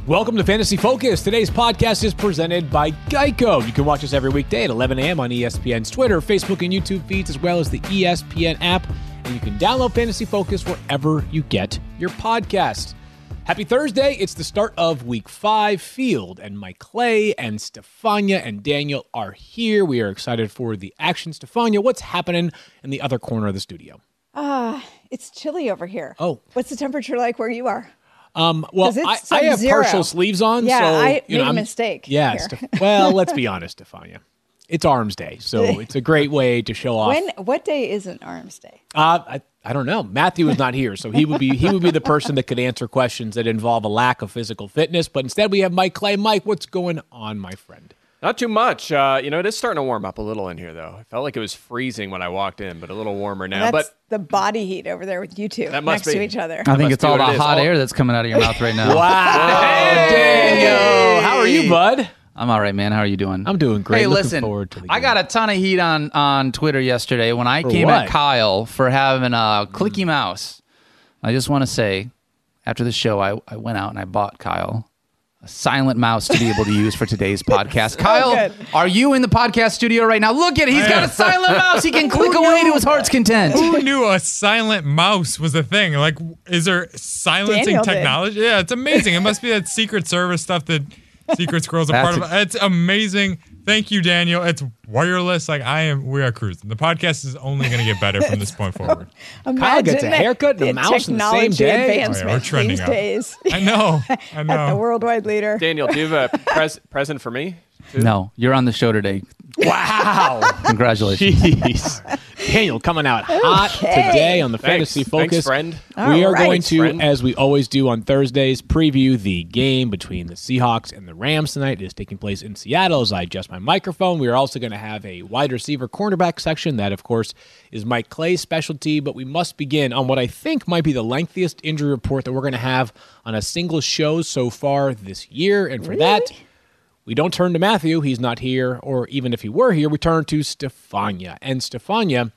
Welcome to Fantasy Focus. Today's podcast is presented by Geico. You can watch us every weekday at 11 a.m. on ESPN's Twitter, Facebook, and YouTube feeds, as well as the ESPN app. And you can download Fantasy Focus wherever you get your podcast. Happy Thursday. It's the start of Week 5. Field and Mike Clay and Stefania and Daniel are here. We are excited for the action. Stefania, what's happening in the other corner of the studio? It's chilly over here. Oh. What's the temperature like where you are? Well, I have partial sleeves on. Yeah, so, I made a mistake. Yeah, well, let's be honest, Stefania. It's Arms Day, so it's a great way to show off. What day isn't Arms Day? I don't know. Matthew is not here, so he would be the person that could answer questions that involve a lack of physical fitness. But instead, we have Mike Clay. Mike, what's going on, my friend? Not too much. It is starting to warm up a little in here, though. I felt like it was freezing when I walked in, but a little warmer now. That's the body heat over there with you two next to each other. I think it's all the hot air that's coming out of your mouth right now. Wow. Daniel. How are you, bud? I'm all right, man. How are you doing? I'm doing great. Hey, Looking listen, forward to the game. I got a ton of heat on Twitter yesterday when I came at Kyle for having a clicky mouse. I just want to say, after the show, I went out and I bought Kyle a silent mouse to be able to use for today's podcast. Kyle, are you in the podcast studio right now? Look at it. He's got a silent mouse. He can click away to his heart's content. Who knew a silent mouse was a thing? Like, is there silencing technology? Yeah, it's amazing. It must be that Secret Service stuff that Secret Squirrel's a part of. It's amazing. Thank you, Daniel. It's wireless. We are cruising. The podcast is only going to get better from this point forward. Kyle gets a haircut and a mouse in the same day. We're trending these days. I know. At the worldwide leader. Daniel, do you have a present for me? Too? No, you're on the show today. Wow. Congratulations. Jeez. Daniel coming out hot today on the Fantasy Focus. Thanks, friend. We are going to, as we always do on Thursdays, preview the game between the Seahawks and the Rams tonight. It is taking place in Seattle as I adjust my microphone. We are also going to have a wide receiver cornerback section. That, of course, is Mike Clay's specialty. But we must begin on what I think might be the lengthiest injury report that we're going to have on a single show so far this year. And for that, we don't turn to Matthew. He's not here. Or even if he were here, we turn to Stefania. And Stefania,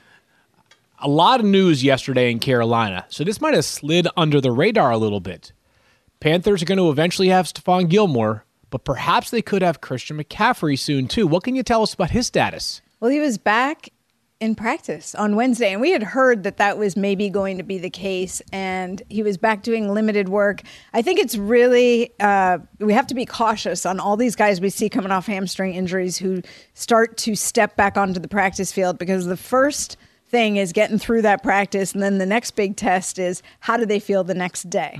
a lot of news yesterday in Carolina. So this might have slid under the radar a little bit. Panthers are going to eventually have Stephon Gilmore, but perhaps they could have Christian McCaffrey soon too. What can you tell us about his status? Well, he was back in practice on Wednesday, and we had heard that was maybe going to be the case, and he was back doing limited work. I think it's really, we have to be cautious on all these guys we see coming off hamstring injuries who start to step back onto the practice field, because the first thing is getting through that practice, and then the next big test is how do they feel the next day.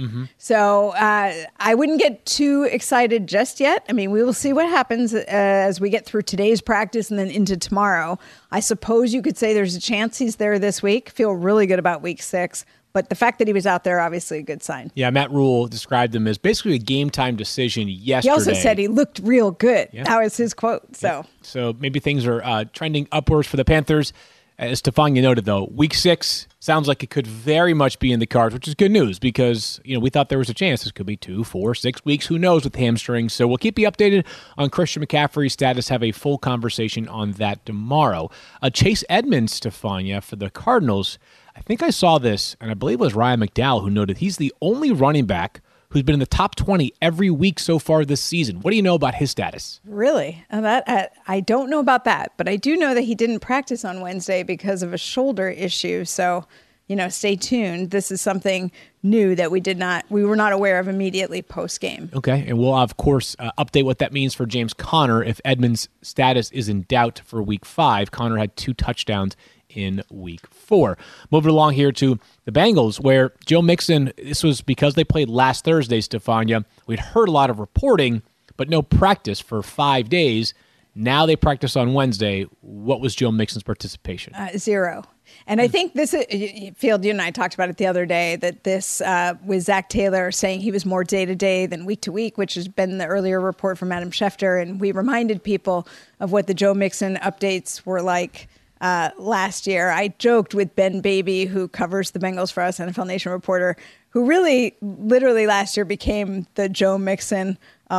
So I wouldn't get too excited just yet. I mean, we will see what happens as we get through today's practice and then into tomorrow. I suppose you could say there's a chance he's there this week. Feel really good about week 6. But the fact that he was out there, obviously a good sign. Yeah, Matt Rule described him as basically a game-time decision yesterday. He also said he looked real good. Yeah. That was his quote. So maybe things are trending upwards for the Panthers. As Stefania noted, though, week 6 sounds like it could very much be in the cards, which is good news because, we thought there was a chance this could be 2, 4, 6 weeks. Who knows with hamstrings? So we'll keep you updated on Christian McCaffrey's status, have a full conversation on that tomorrow. Chase Edmonds, Stefania, for the Cardinals, I think I saw this, and I believe it was Ryan McDowell who noted he's the only running back who's been in the top 20 every week so far this season. What do you know about his status? Really? I don't know about that, but I do know that he didn't practice on Wednesday because of a shoulder issue. So, stay tuned. This is something new that we were not aware of immediately post-game. Okay, and we'll, of course, update what that means for James Conner if Edmonds' status is in doubt for week 5. Conner had 2 touchdowns in week 4. Moving along here to the Bengals, where Joe Mixon, this was because they played last Thursday, Stefania. We'd heard a lot of reporting, but no practice for 5 days. Now they practice on Wednesday. What was Joe Mixon's participation? 0. And I think this, Field, you and I talked about it the other day, that this with Zach Taylor saying he was more day-to-day than week-to-week, which has been the earlier report from Adam Schefter. And we reminded people of what the Joe Mixon updates were like last year. I joked with Ben Baby, who covers the Bengals for us, NFL Nation reporter, who really literally last year became the Joe Mixon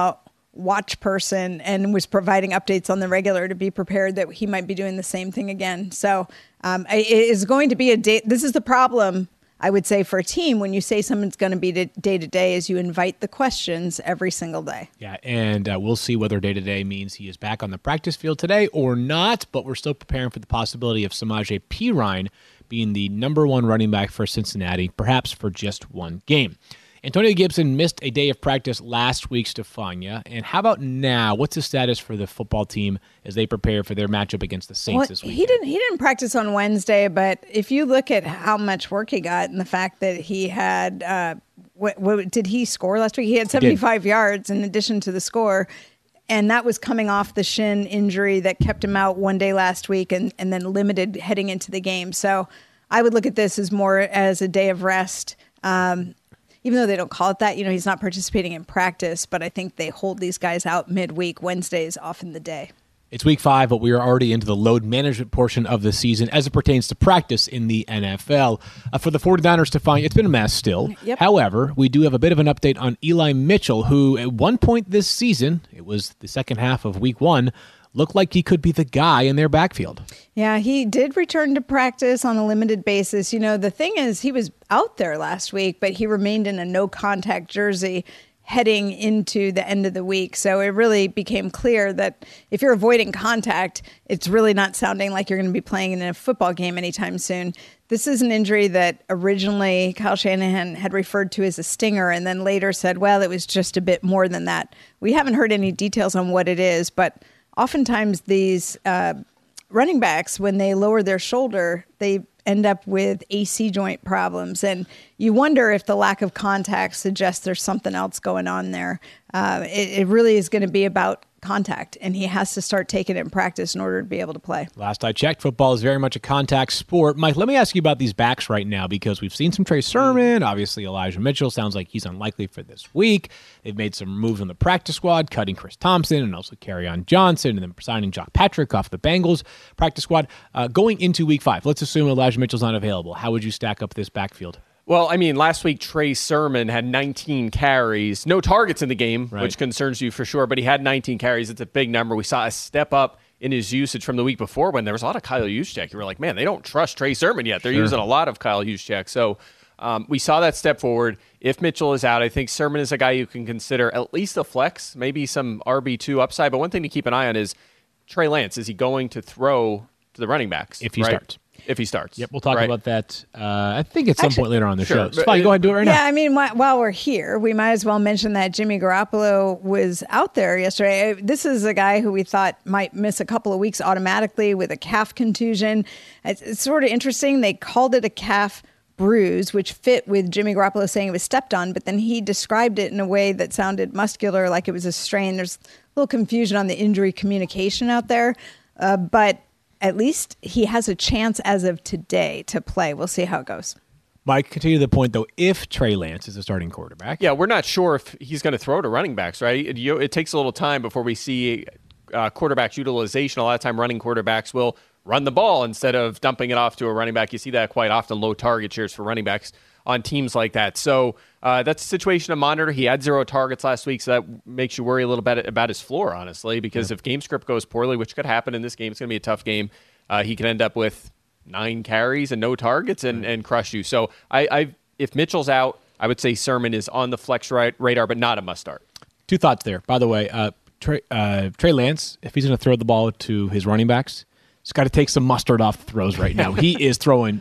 watch person and was providing updates on the regular to be prepared that he might be doing the same thing again. So it is going to be a day. This is the problem I would say for a team, when you say someone's going to be day-to-day, is you invite the questions every single day. Yeah, and we'll see whether day-to-day means he is back on the practice field today or not, but we're still preparing for the possibility of Samaje Perine being the number one running back for Cincinnati, perhaps for just one game. Antonio Gibson missed a day of practice last week, Stefania. And how about now? What's the status for the football team as they prepare for their matchup against the Saints this week? He didn't practice on Wednesday, but if you look at how much work he got and the fact that he had, what did he score last week? He had 75 yards in addition to the score. And that was coming off the shin injury that kept him out one day last week and then limited heading into the game. So I would look at this as more as a day of rest. Even though they don't call it that, he's not participating in practice, but I think they hold these guys out midweek. Wednesday is often the day. It's week 5, but we are already into the load management portion of the season as it pertains to practice in the NFL. For the 49ers, Stefania, it's been a mess still. Yep. However, we do have a bit of an update on Eli Mitchell, who at one point this season, it was the second half of week 1, looked like he could be the guy in their backfield. Yeah, he did return to practice on a limited basis. The thing is, he was out there last week, but he remained in a no-contact jersey heading into the end of the week. So it really became clear that if you're avoiding contact, it's really not sounding like you're going to be playing in a football game anytime soon. This is an injury that originally Kyle Shanahan had referred to as a stinger and then later said, well, it was just a bit more than that. We haven't heard any details on what it is, but oftentimes these running backs, when they lower their shoulder, they end up with AC joint problems. And you wonder if the lack of contact suggests there's something else going on there. It really is going to be about contact, and he has to start taking it in practice in order to be able to play. Last I checked, football is very much a contact sport. Mike, let me ask you about these backs right now, because we've seen some Trey Sermon. Obviously, Elijah Mitchell sounds like he's unlikely for this week. They've made some moves on the practice squad, cutting Chris Thompson and also Kerryon Johnson, and then signing Jock Patrick off the Bengals practice squad. Going into week 5, let's assume Elijah Mitchell's not available. How would you stack up this backfield? Well, last week Trey Sermon had 19 carries, no targets in the game, right, which concerns you for sure, but he had 19 carries. It's a big number. We saw a step up in his usage from the week before when there was a lot of Kyle Juszczyk. You were like, man, they don't trust Trey Sermon yet. They're using a lot of Kyle Juszczyk. So we saw that step forward. If Mitchell is out, I think Sermon is a guy you can consider at least a flex, maybe some RB2 upside. But one thing to keep an eye on is Trey Lance. Is he going to throw to the running backs? If he starts. If he starts. Yep, we'll talk about that, I think, at some point later on the show. It's fine, go ahead and do it right now. Yeah, while we're here, we might as well mention that Jimmy Garoppolo was out there yesterday. This is a guy who we thought might miss a couple of weeks automatically with a calf contusion. It's sort of interesting. They called it a calf bruise, which fit with Jimmy Garoppolo saying it was stepped on, but then he described it in a way that sounded muscular, like it was a strain. There's a little confusion on the injury communication out there, but at least he has a chance as of today to play. We'll see how it goes. Mike, continue the point, though. If Trey Lance is a starting quarterback. Yeah, we're not sure if he's going to throw to running backs, right? It takes a little time before we see quarterbacks utilization. A lot of time running quarterbacks will run the ball instead of dumping it off to a running back. You see that quite often, low target shares for running backs on teams like that. So that's a situation to monitor. He had 0 targets last week, so that makes you worry a little bit about his floor, honestly, because if game script goes poorly, which could happen in this game, it's going to be a tough game, he could end up with 9 carries and no targets and crush you. So if Mitchell's out, I would say Sermon is on the flex radar, but not a must start. 2 thoughts there. By the way, Trey Lance, if he's going to throw the ball to his running backs, he's got to take some mustard off the throws right now. He is throwing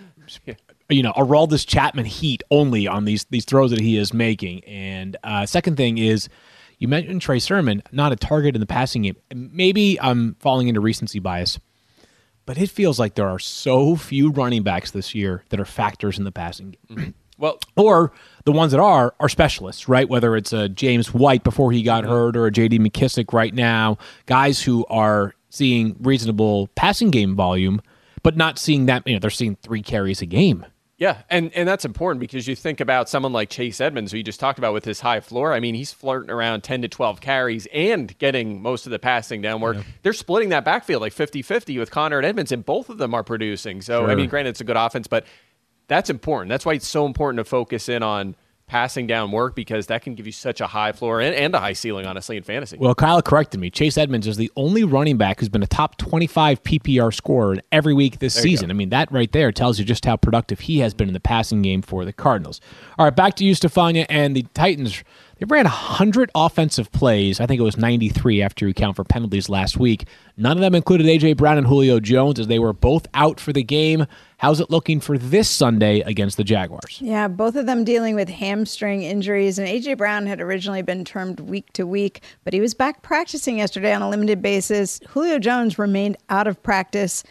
Aroldis Chapman heat only on these throws that he is making. And second thing is, you mentioned Trey Sermon, not a target in the passing game. Maybe I'm falling into recency bias, but it feels like there are so few running backs this year that are factors in the passing game. Well, or the ones that are specialists, right? Whether it's a James White before he got hurt or a J.D. McKissick right now, guys who are seeing reasonable passing game volume, but not seeing that, they're seeing 3 carries a game. Yeah, and that's important because you think about someone like Chase Edmonds, who you just talked about with his high floor. He's flirting around 10 to 12 carries and getting most of the passing down where they're splitting that backfield like 50-50 with Connor and Edmonds, and both of them are producing. So, granted, it's a good offense, but that's important. That's why it's so important to focus in on passing down work, because that can give you such a high floor and a high ceiling, honestly, in fantasy. Well, Kyle corrected me. Chase Edmonds is the only running back who's been a top 25 PPR scorer every week this season. I mean, that right there tells you just how productive he has been in the passing game for the Cardinals. All right, back to you, Stefania, and the Titans. They ran 100 offensive plays. I think it was 93 after you count for penalties last week. None of them included A.J. Brown and Julio Jones, as they were both out for the game. How's it looking for this Sunday against the Jaguars? Yeah, both of them dealing with hamstring injuries. And A.J. Brown had originally been termed week to week, but he was back practicing yesterday on a limited basis. Julio Jones remained out of practice.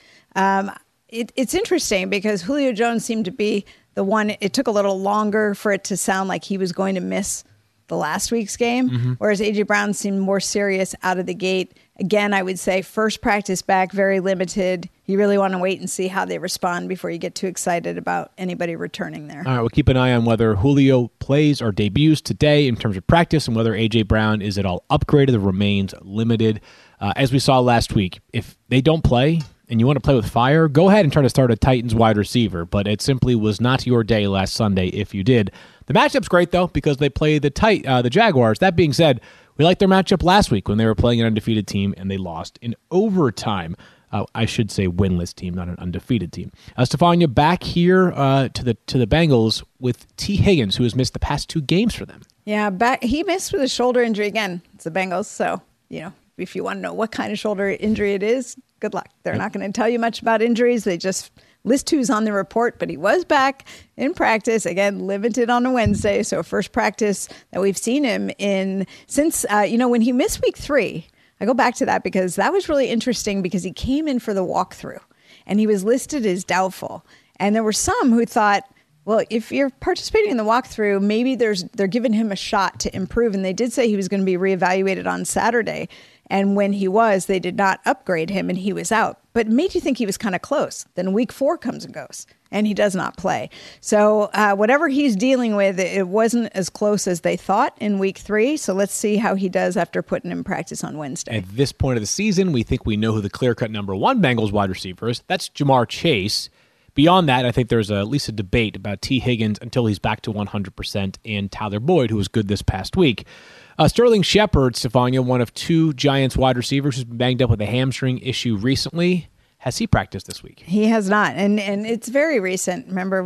It's interesting because Julio Jones seemed to be the one. It took a little longer for it to sound like he was going to miss the last week's game, whereas A.J. Brown seemed more serious out of the gate. Again, I would say first practice back, very limited. You really want to wait and see how they respond before you get too excited about anybody returning there. All right, we'll keep an eye on whether Julio plays or debuts today in terms of practice, and whether A.J. Brown is at all upgraded or remains limited. As we saw last week, if they don't play and you want to play with fire, go ahead and try to start a Titans wide receiver, but it simply was not your day last Sunday if you did. The matchup's great, though, because they play the Jaguars. That being said, we liked their matchup last week when they were playing an undefeated team and they lost in overtime. I should say winless team, not an undefeated team. Stefania, back here to the Bengals with T. Higgins, who has missed the past 2 games for them. Yeah, he missed with a shoulder injury again. It's the Bengals, so if you want to know what kind of shoulder injury it is, good luck. They're not going to tell you much about injuries. They just list who's on the report, but he was back in practice, again, limited on a Wednesday. So first practice that we've seen him in since, when he missed week 3. I go back to that because that was really interesting because he came in for the walkthrough and he was listed as doubtful. And there were some who thought, well, if you're participating in the walkthrough, maybe they're giving him a shot to improve. And they did say he was going to be reevaluated on Saturday. And when he was, they did not upgrade him and he was out. But it made you think he was kind of close. Then week 4 comes and goes and he does not play. So whatever he's dealing with, it wasn't as close as they thought in week 3. So let's see how he does after putting him in practice on Wednesday. At this point of the season, we think we know who the clear-cut number 1 Bengals wide receiver is. That's Jamar Chase. Beyond that, I think there's at least a debate about T. Higgins until he's back to 100%, and Tyler Boyd, who was good this past week. Sterling Shepard, Stefania, one of 2 Giants wide receivers who's been banged up with a hamstring issue recently. Has he practiced this week? He has not, and it's very recent. Remember,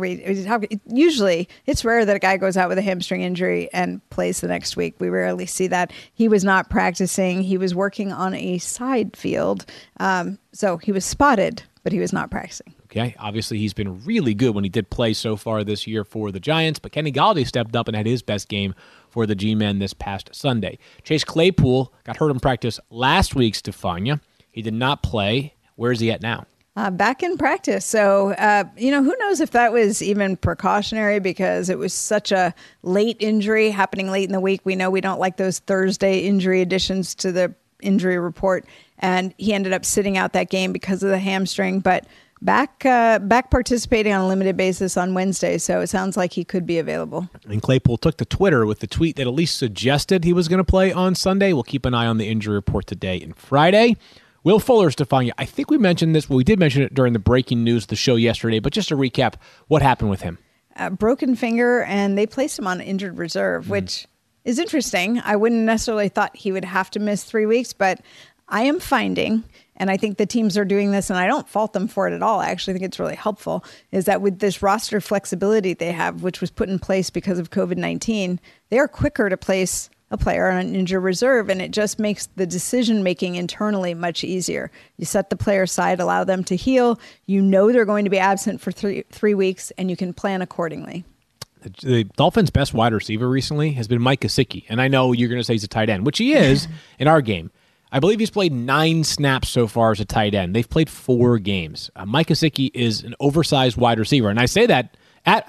usually it's rare that a guy goes out with a hamstring injury and plays the next week. We rarely see that. He was not practicing. He was working on a side field, so he was spotted, but he was not practicing. Okay, obviously he's been really good when he did play so far this year for the Giants, but Kenny Golladay stepped up and had his best game for the G-Men this past Sunday. Chase Claypool got hurt in practice last week, Stefania. He did not play. Where is he at now? Back in practice. So, who knows if that was even precautionary because it was such a late injury happening late in the week. We know we don't like those Thursday injury additions to the injury report. And he ended up sitting out that game because of the hamstring, but back participating on a limited basis on Wednesday. So it sounds like he could be available. And Claypool took to Twitter with the tweet that at least suggested he was going to play on Sunday. We'll keep an eye on the injury report today and Friday. Will Fuller, Stefania, I think we mentioned this. Well, we did mention it during the breaking news of the show yesterday, but just to recap, what happened with him? Broken finger, and they placed him on injured reserve, which is interesting. I wouldn't necessarily thought he would have to miss 3 weeks, but I am finding, and I think the teams are doing this, and I don't fault them for it at all. I actually think it's really helpful, is that with this roster flexibility they have, which was put in place because of COVID-19, they are quicker to place a player on an injured reserve, and it just makes the decision-making internally much easier. You set the player aside, allow them to heal. You know they're going to be absent for three weeks, and you can plan accordingly. The Dolphins' best wide receiver recently has been Mike Gesicki, and I know you're going to say he's a tight end, which he is in our game. I believe he's played 9 snaps so far as a tight end. They've played 4 games. Mike Gesicki is an oversized wide receiver, and I say that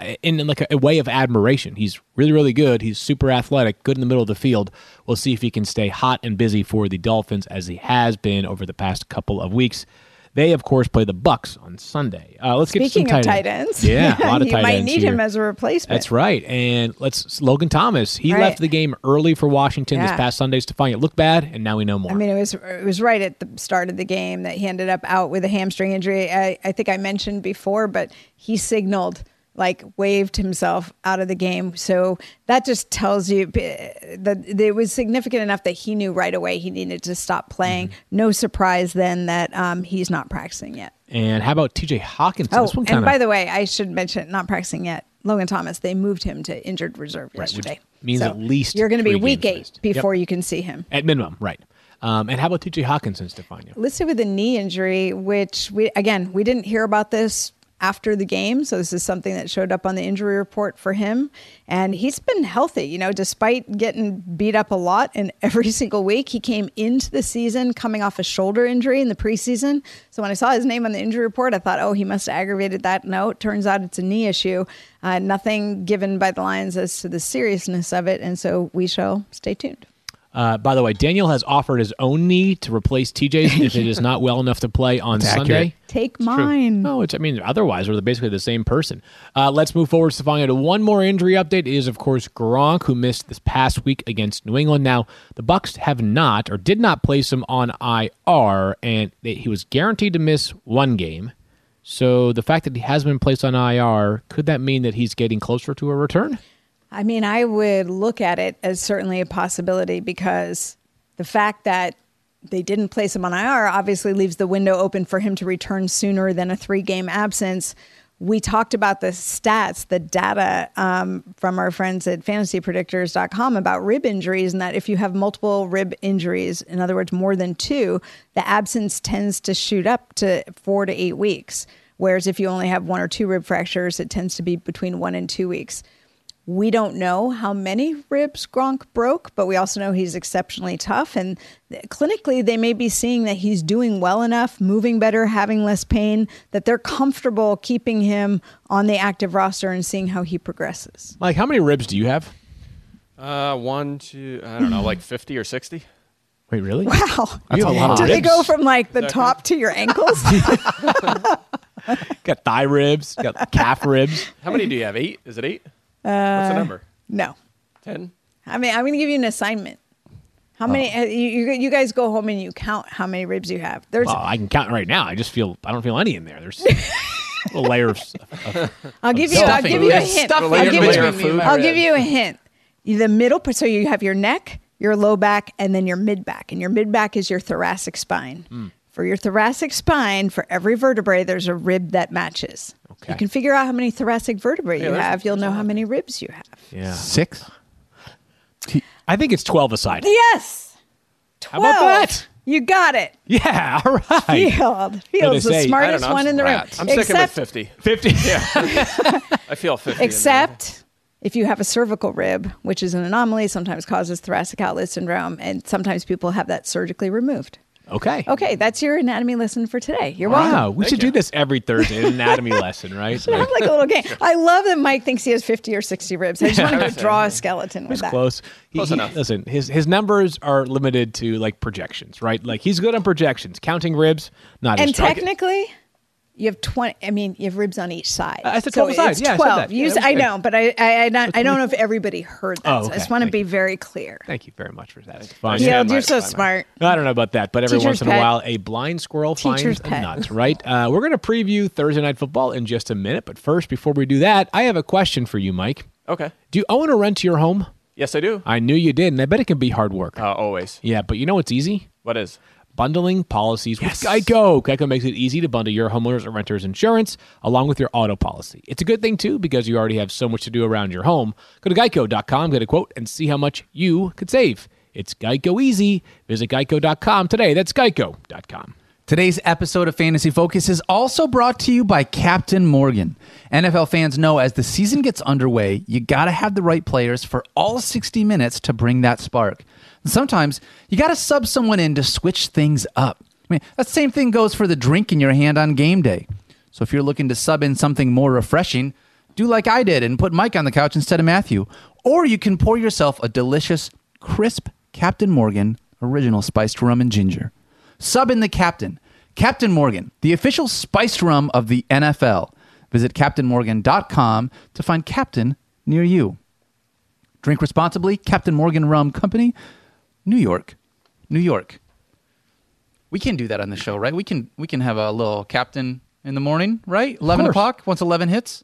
in like a way of admiration. He's really, really good. He's super athletic, good in the middle of the field. We'll see if he can stay hot and busy for the Dolphins as he has been over the past couple of weeks. They, of course, play the Bucs on Sunday. Let's get Speaking to some tight ends. Yeah, a lot of tight ends. You might need here. him as a replacement. That's right. And Logan Thomas, he left the game early for Washington this past Sunday. Stefania, it looked bad, and now we know more. I mean, it was right at the start of the game that he ended up out with a hamstring injury. I think I mentioned before, but he signaled like waved himself out of the game. So that just tells you that it was significant enough that he knew right away he needed to stop playing. No surprise then that he's not practicing yet. And how about TJ Hawkinson? Oh, and by the way, I should mention, not practicing yet, Logan Thomas, they moved him to injured reserve yesterday. Which means at least you're going to be 3 week games 8 before you can see him. At minimum, right. And how about TJ Hawkinson, Stefania? Listed with a knee injury, which we didn't hear about this after the game. So this is something that showed up on the injury report for him. And he's been healthy, despite getting beat up a lot in every single week. He came into the season coming off a shoulder injury in the preseason. So when I saw his name on the injury report, I thought, he must have aggravated that. No, it turns out it's a knee issue. Nothing given by the Lions as to the seriousness of it. And so we shall stay tuned. By the way, Daniel has offered his own knee to replace TJ's if it is not well enough to play on Sunday. Take mine. No, otherwise we're basically the same person. Let's move forward, Stefania, to one more injury update. It is, of course, Gronk, who missed this past week against New England. Now, the Bucs have not or did not place him on IR, and he was guaranteed to miss one game. So the fact that he has been placed on IR, could that mean that he's getting closer to a return? I mean, I would look at it as certainly a possibility because the fact that they didn't place him on IR obviously leaves the window open for him to return sooner than a 3-game absence. We talked about the stats, the data from our friends at fantasypredictors.com about rib injuries, and that if you have multiple rib injuries, in other words, more than 2, the absence tends to shoot up to 4 to 8 weeks. Whereas if you only have 1 or 2 rib fractures, it tends to be between 1 and 2 weeks. We don't know how many ribs Gronk broke, but we also know he's exceptionally tough. And clinically, they may be seeing that he's doing well enough, moving better, having less pain, that they're comfortable keeping him on the active roster and seeing how he progresses. Mike, how many ribs do you have? 1, 2, I don't know, like 50 or 60. Wait, really? Wow. That's a lot of Do ribs. they go from like the top to your ankles? Got thigh ribs, got calf ribs. How many do you have? 8? Is it 8? What's the number? No. 10? I mean, I'm going to give you an assignment. How many? You guys go home and you count how many ribs you have. Well, I can count right now. I don't feel any in there. There's a layer of I'll give you a hint. I'll give you a hint. The middle, so you have your neck, your low back, and then your mid back. And your mid back is your thoracic spine. For your thoracic spine, for every vertebrae, there's a rib that matches. Okay. You can figure out how many thoracic vertebrae you have. You'll know how many ribs you have. Yeah. 6? I think it's 12 aside. Yes. 12. How about that? You got it. Yeah, all right. Field's the smartest one in the room. I'm sticking with 50. 50? Yeah. I feel 50. Except if you have a cervical rib, which is an anomaly, sometimes causes thoracic outlet syndrome, and sometimes people have that surgically removed. Okay, that's your anatomy lesson for today. You're welcome. Wow, we should do this every Thursday, an anatomy lesson, right? Should have like a little game. I love that Mike thinks he has 50 or 60 ribs. I just want to draw a skeleton with that. Close. Close enough. Listen, his numbers are limited to like projections, right? Like he's good on projections. Counting ribs, not his And strong. Technically, you have 20. I mean, you have ribs on each side. I said 12 sides. Yeah, 12. I said that. I know, but I don't know if everybody heard that. So I just want to be very clear. Thank you very much for that. It's fun. Yeah, you're so smart. I don't know about that, but every Teacher's once in a pet. while, a blind squirrel Teacher's finds a pet. nut, right? We're going to preview Thursday Night Football in just a minute, but first, before we do that, I have a question for you, Mike. Okay. Do you own or rent your home? Yes, I do. I knew you did, and I bet it can be hard work. Always. Yeah, but you know what's easy? What is? Bundling policies with Geico. Geico makes it easy to bundle your homeowners or renters insurance along with your auto policy. It's a good thing, too, because you already have so much to do around your home. Go to geico.com, get a quote, and see how much you could save. It's Geico easy. Visit geico.com today. That's geico.com. Today's episode of Fantasy Focus is also brought to you by Captain Morgan. NFL fans know as the season gets underway, you got to have the right players for all 60 minutes to bring that spark. And sometimes you got to sub someone in to switch things up. I mean, that same thing goes for the drink in your hand on game day. So if you're looking to sub in something more refreshing, do like I did and put Mike on the couch instead of Matthew. Or you can pour yourself a delicious, crisp Captain Morgan original spiced rum and ginger. Sub in the Captain. Captain Morgan, the official spiced rum of the NFL. Visit CaptainMorgan.com to find Captain near you. Drink responsibly. Captain Morgan Rum Company, New York. New York. We can do that on the show, right? We can have a little Captain in the morning, right? 11 o'clock once 11 hits.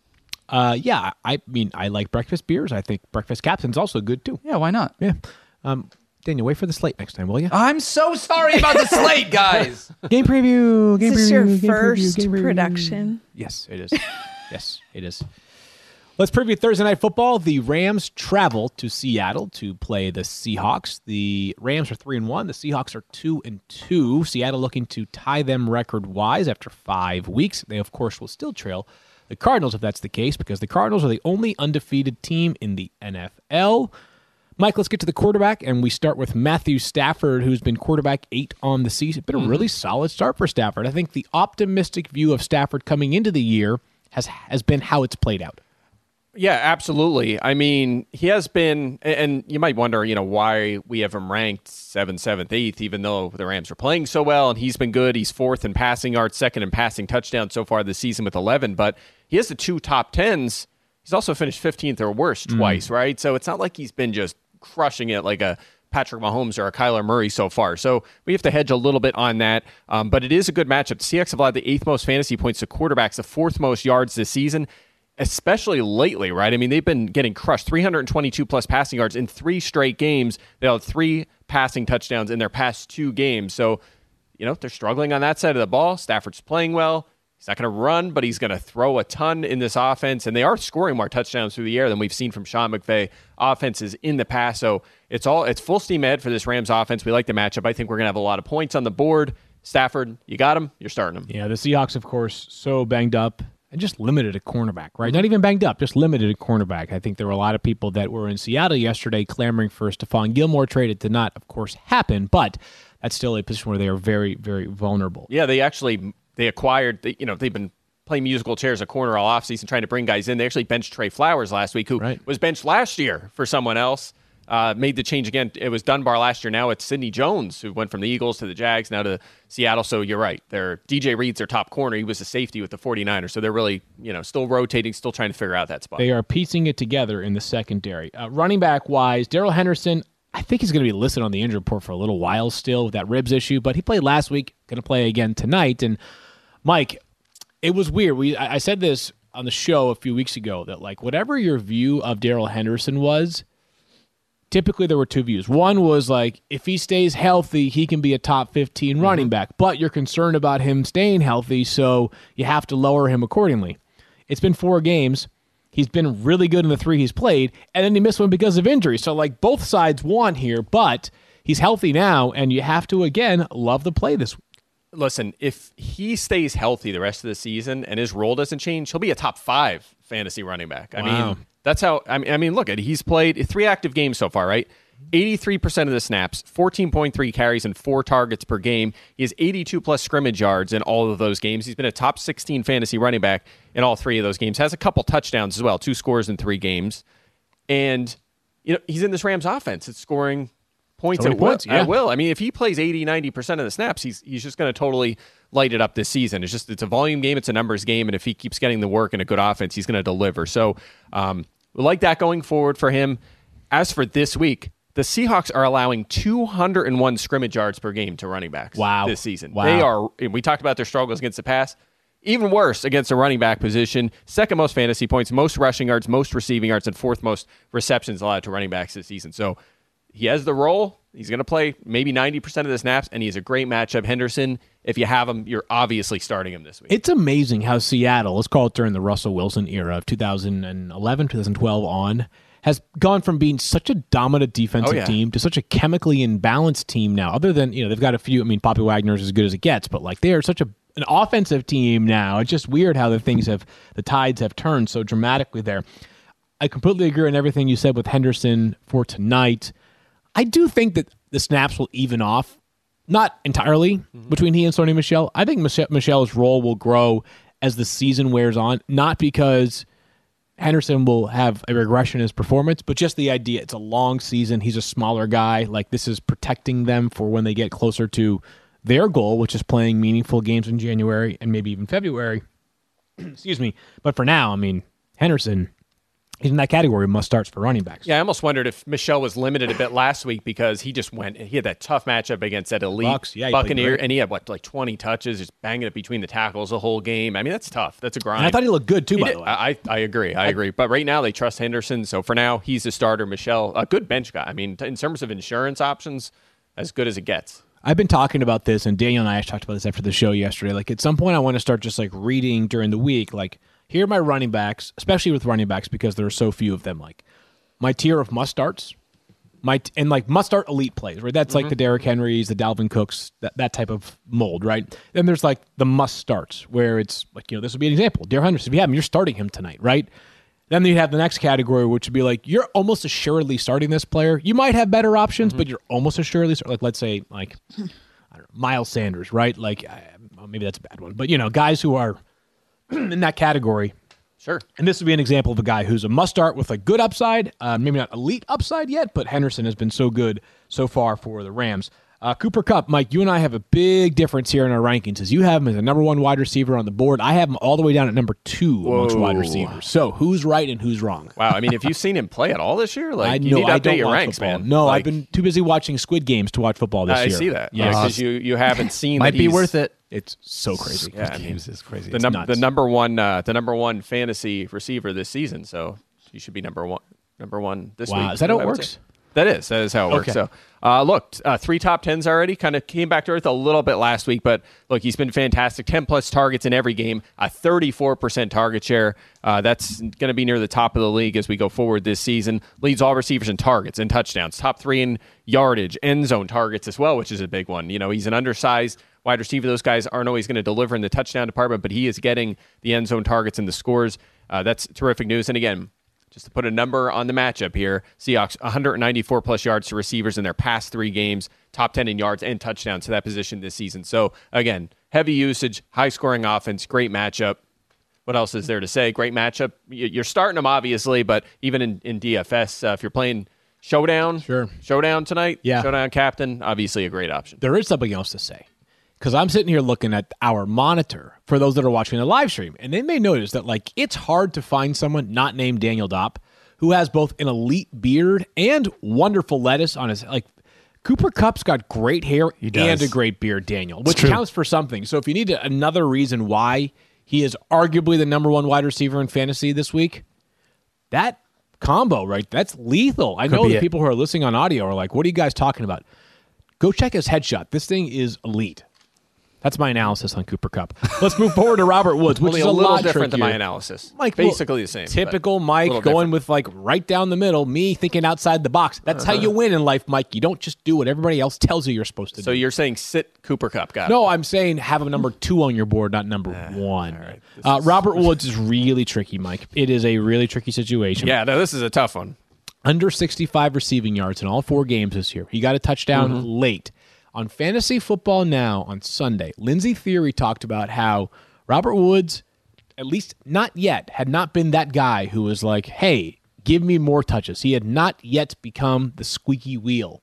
Yeah, I mean, I like breakfast beers. I think breakfast captain's also good too. Yeah, why not? Yeah. Daniel, wait for the slate next time, will you? I'm so sorry about the slate, guys. Game preview. Is this your first production? Yes, it is. Yes, it is. Let's preview Thursday Night Football. The Rams travel to Seattle to play the Seahawks. The Rams are 3-1. The Seahawks are 2-2. Seattle looking to tie them record-wise after 5 weeks. They, of course, will still trail the Cardinals if that's the case, because the Cardinals are the only undefeated team in the NFL. Mike, let's get to the quarterback, and we start with Matthew Stafford, who's been quarterback 8 on the season. It's been a really solid start for Stafford. I think the optimistic view of Stafford coming into the year has been how it's played out. Yeah, absolutely. I mean, he has been, and you might wonder, why we have him ranked 7th, 8th, even though the Rams are playing so well, and he's been good. He's 4th in passing yards, 2nd in passing touchdowns so far this season with 11, but he has the 2 top 10s. He's also finished 15th or worse twice, right? So it's not like he's been just crushing it like a Patrick Mahomes or a Kyler Murray so far. So we have to hedge a little bit on that. But it is a good matchup. The Seahawks have allowed the 8th most fantasy points to quarterbacks, the 4th most yards this season, especially lately, right? I mean, they've been getting crushed. 322 plus passing yards in 3 straight games. They had 3 passing touchdowns in their past 2 games. So, they're struggling on that side of the ball. Stafford's playing well. He's not going to run, but he's going to throw a ton in this offense, and they are scoring more touchdowns through the air than we've seen from Sean McVay offenses in the past. So it's full steam ahead for this Rams offense. We like the matchup. I think we're going to have a lot of points on the board. Stafford, you got him. You're starting him. Yeah, the Seahawks, of course, so banged up and just limited at cornerback, right? Not even banged up, just limited at cornerback. I think there were a lot of people that were in Seattle yesterday clamoring for Stephon Gilmore trade. It did not, of course, happen, but that's still a position where they are very, very vulnerable. Yeah, they acquired, they've been playing musical chairs at corner all offseason, trying to bring guys in. They actually benched Trey Flowers last week, who was benched last year for someone else. Made the change again. It was Dunbar last year. Now it's Sidney Jones, who went from the Eagles to the Jags, now to Seattle. So you're right. DJ Reed's their top corner. He was a safety with the 49ers. So they're really, still rotating, still trying to figure out that spot. They are piecing it together in the secondary. Running back-wise, Darrell Henderson, I think he's going to be listed on the injury report for a little while still with that ribs issue, but he played last week, going to play again tonight. And Mike, it was weird. I said this on the show a few weeks ago that, whatever your view of Darrell Henderson was, typically there were 2 views. One was if he stays healthy, he can be a top 15 running back, but you're concerned about him staying healthy, so you have to lower him accordingly. It's been 4 games. He's been really good in the 3 he's played, and then he missed one because of injury. So, both sides won here, but he's healthy now, and you have to, again, love the play this week. Listen, if he stays healthy the rest of the season and his role doesn't change, he'll be a top 5 fantasy running back. I mean, that's how. I mean, look at he's played 3 active games so far, right? 83% of the snaps, 14.3 carries, and 4 targets per game. He has 82 plus scrimmage yards in all of those games. He's been a top 16 fantasy running back in all 3 of those games. Has a couple touchdowns as well, 2 scores in 3 games, and he's in this Rams offense. It's scoring points at will. I mean, if he plays 80-90% of the snaps, he's just going to totally light it up this season. It's a volume game, it's a numbers game, and if he keeps getting the work and a good offense, he's going to deliver. So we like that going forward for him. As for this week, the Seahawks are allowing 201 scrimmage yards per game to running backs this season. Wow. We talked about their struggles against the pass. Even worse against the running back position. 2nd most fantasy points, most rushing yards, most receiving yards, and 4th most receptions allowed to running backs this season. So he has the role. He's going to play maybe 90% of the snaps, and he's a great matchup. Henderson, if you have him, you're obviously starting him this week. It's amazing how Seattle, let's call it during the Russell Wilson era of 2011, 2012 on, has gone from being such a dominant defensive team to such a chemically imbalanced team now. Other than, they've got a few, Poppy Wagner's as good as it gets, but they are such an offensive team now. It's just weird how the tides have turned so dramatically there. I completely agree on everything you said with Henderson for tonight. I do think that the snaps will even off, not entirely between he and Sony Michel. I think Michel's role will grow as the season wears on, not because Henderson will have a regression in his performance, but just the idea it's a long season. He's a smaller guy. This is protecting them for when they get closer to their goal, which is playing meaningful games in January and maybe even February. Excuse me. But for now, Henderson, He's in that category of must starts for running backs. Yeah, I almost wondered if Michel was limited a bit last week because he had that tough matchup against that elite Buccaneer, and he had 20 touches, just banging it between the tackles the whole game. I mean, that's tough. That's a grind. And I thought he looked good too, by the way. I agree. I agree. But right now they trust Henderson, so for now he's the starter. Michel, a good bench guy. I mean, in terms of insurance options, as good as it gets. I've been talking about this, and Daniel and I talked about this after the show yesterday. Like, at some point, I want to start just reading during the week, here are my running backs, especially with running backs because there are so few of them. Like my tier of must starts, must start elite plays, right? That's like the Derrick Henrys, the Dalvin Cooks, that type of mold, right? Then there's the must starts where it's this would be an example. Darrell Henderson, if you have him, you're starting him tonight, right? Then you have the next category, which would be you're almost assuredly starting this player. You might have better options, but you're almost assuredly let's say I don't know, Miles Sanders, right? Maybe that's a bad one, but guys who are in that category. Sure. And this would be an example of a guy who's a must-start with a good upside, maybe not elite upside yet, but Henderson has been so good so far for the Rams. Cooper Kupp, Mike, you and I have a big difference here in our rankings. As you have him as a number 1 wide receiver on the board, I have him all the way down at number 2 amongst wide receivers. So who's right and who's wrong? Wow, I mean, have you seen him play at all this year? I you need to update your ranks, football. man. No, I've been too busy watching Squid Games to watch football this year. I see that. Yeah, because you haven't seen. Might be worth it. It's so crazy. Yeah, Games is crazy. The number one fantasy receiver this season. So you should be number one this week. Wow, is that how it works? That is how it works. So, look, 3 top 10s already. Kind of came back to earth a little bit last week, but look, he's been fantastic. 10-plus targets in every game, a 34% target share. That's going to be near the top of the league as we go forward this season. Leads all receivers in targets and touchdowns. Top 3 in yardage, end zone targets as well, which is a big one. He's an undersized wide receiver. Those guys aren't always going to deliver in the touchdown department, but he is getting the end zone targets and the scores. That's terrific news. And again, just to put a number on the matchup here, Seahawks 194-plus yards to receivers in their past 3 games, top 10 in yards and touchdowns to that position this season. So, again, heavy usage, high-scoring offense, great matchup. What else is there to say? Great matchup. You're starting them, obviously, but even in DFS, if you're playing Showdown tonight, Showdown Captain, obviously a great option. There is something else to say. Because I'm sitting here looking at our monitor for those that are watching the live stream, and they may notice that it's hard to find someone not named Daniel Dopp who has both an elite beard and wonderful lettuce on his Cooper Kupp's got great hair and a great beard, Daniel, which counts for something. So if you need another reason why he is arguably the number 1 wide receiver in fantasy this week, that combo, right? That's lethal. I know the people who are listening on audio are like, "What are you guys talking about?" Go check his headshot. This thing is elite. That's my analysis on Cooper Kupp. Let's move forward to Robert Woods, which is a little lot different trickier. than my analysis. Mike, basically the same. Typical Mike going with right down the middle, me thinking outside the box. That's how you win in life, Mike. You don't just do what everybody else tells you you're supposed to do. So you're saying sit Cooper Kupp. Got it. No, I'm saying have a number 2 on your board, not number 1. Right. Robert Woods is really tricky, Mike. It is a really tricky situation. Yeah, no, this is a tough one. Under 65 receiving yards in all 4 games this year. He got a touchdown late. On Fantasy Football Now on Sunday, Lindsey Theory talked about how Robert Woods, at least not yet, had not been that guy who was like, hey, give me more touches. He had not yet become the squeaky wheel.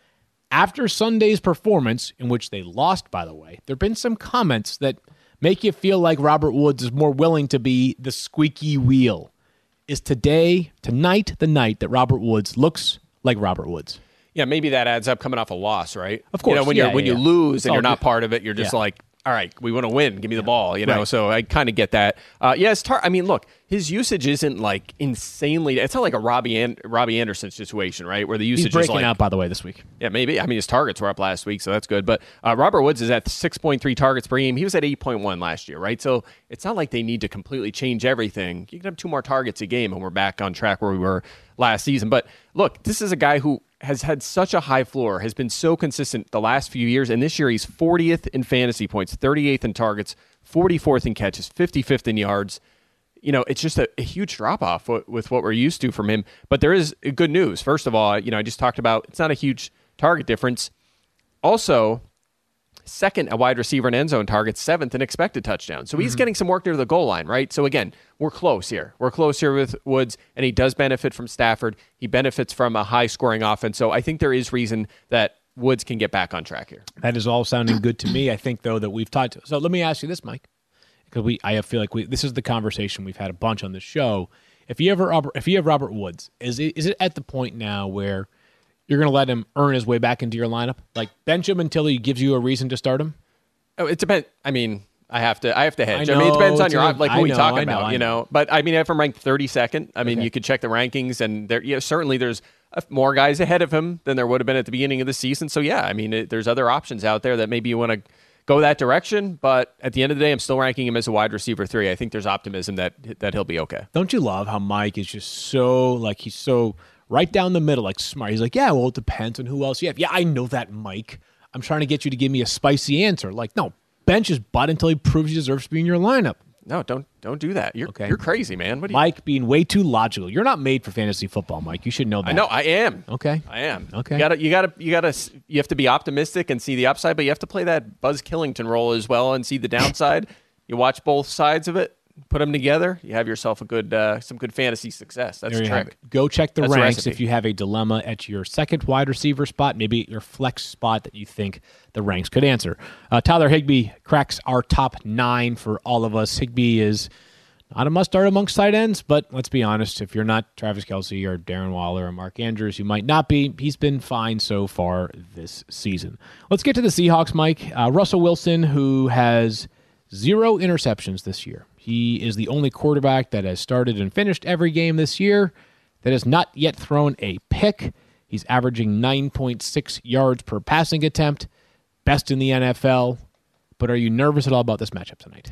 After Sunday's performance, in which they lost, by the way, there have been some comments that make you feel like Robert Woods is more willing to be the squeaky wheel. Is tonight, the night that Robert Woods looks like Robert Woods? Yeah, maybe that adds up coming off a loss, right? Of course. When you lose and you're not part of it, you're just like, all right, we want to win. Give me the ball, Right. So I kind of get that. It's I mean, look, his usage isn't insanely. It's not like a Robbie Anderson situation, right? Where the usage is breaking is out, by the way, this week. Yeah, maybe. I mean, his targets were up last week, so that's good. But Robert Woods is at 6.3 targets per game. He was at 8.1 last year, right? So it's not like they need to completely change everything. You can have 2 more targets a game, and we're back on track where we were last season. But look, this is a guy who has had such a high floor, has been so consistent the last few years, and this year he's 40th in fantasy points, 38th in targets, 44th in catches, 55th in yards. It's just a huge drop-off with what we're used to from him. But there is good news. First of all, I just talked about it's not a huge target difference. Also, second, a wide receiver in end zone targets, 7th in expected touchdowns. So he's getting some work near the goal line, right? So again, we're close here. We're close here with Woods, and he does benefit from Stafford. He benefits from a high-scoring offense. So I think there is reason that Woods can get back on track here. That is all sounding good to me. I think, though, that we've talked. So let me ask you this, Mike, because I feel like this is the conversation we've had a bunch on the show. if you have Robert Woods, is it at the point now where you're going to let him earn his way back into your lineup? Like, bench him until he gives you a reason to start him? Oh, it depends. I mean, I have to hedge. It depends on your, like, who we talking about, you know. But, I mean, if I'm ranked 32nd, I mean, you could check the rankings, and certainly there's more guys ahead of him than there would have been at the beginning of the season. So, yeah, I mean, there's other options out there that maybe you want to go that direction. But at the end of the day, I'm still ranking him as a wide receiver 3. I think there's optimism that he'll be okay. Don't you love how Mike is just so, like, he's so right down the middle, like, smart. He's like, yeah, well, it depends on who else you have. Yeah, I know that, Mike. I'm trying to get you to give me a spicy answer. Like, no. Bench his butt until he proves he deserves to be in your lineup. No, don't do that. You're crazy, man. Mike being way too logical. You're not made for fantasy football, Mike. You should know that. I know. I am. Okay. I am. Okay. You have to be optimistic and see the upside, but you have to play that Buzz Killington role as well and see the downside. You watch both sides of it. Put them together, you have yourself some good fantasy success. That's the trick. Go check the ranks if you have a dilemma at your second wide receiver spot, maybe your flex spot that you think the ranks could answer. Tyler Higbee cracks our top 9 for all of us. Higbee is not a must-start amongst tight ends, but let's be honest, if you're not Travis Kelce or Darren Waller or Mark Andrews, you might not be. He's been fine so far this season. Let's get to the Seahawks, Mike. Russell Wilson, who has 0 interceptions this year. He is the only quarterback that has started and finished every game this year that has not yet thrown a pick. He's averaging 9.6 yards per passing attempt, best in the NFL. But are you nervous at all about this matchup tonight?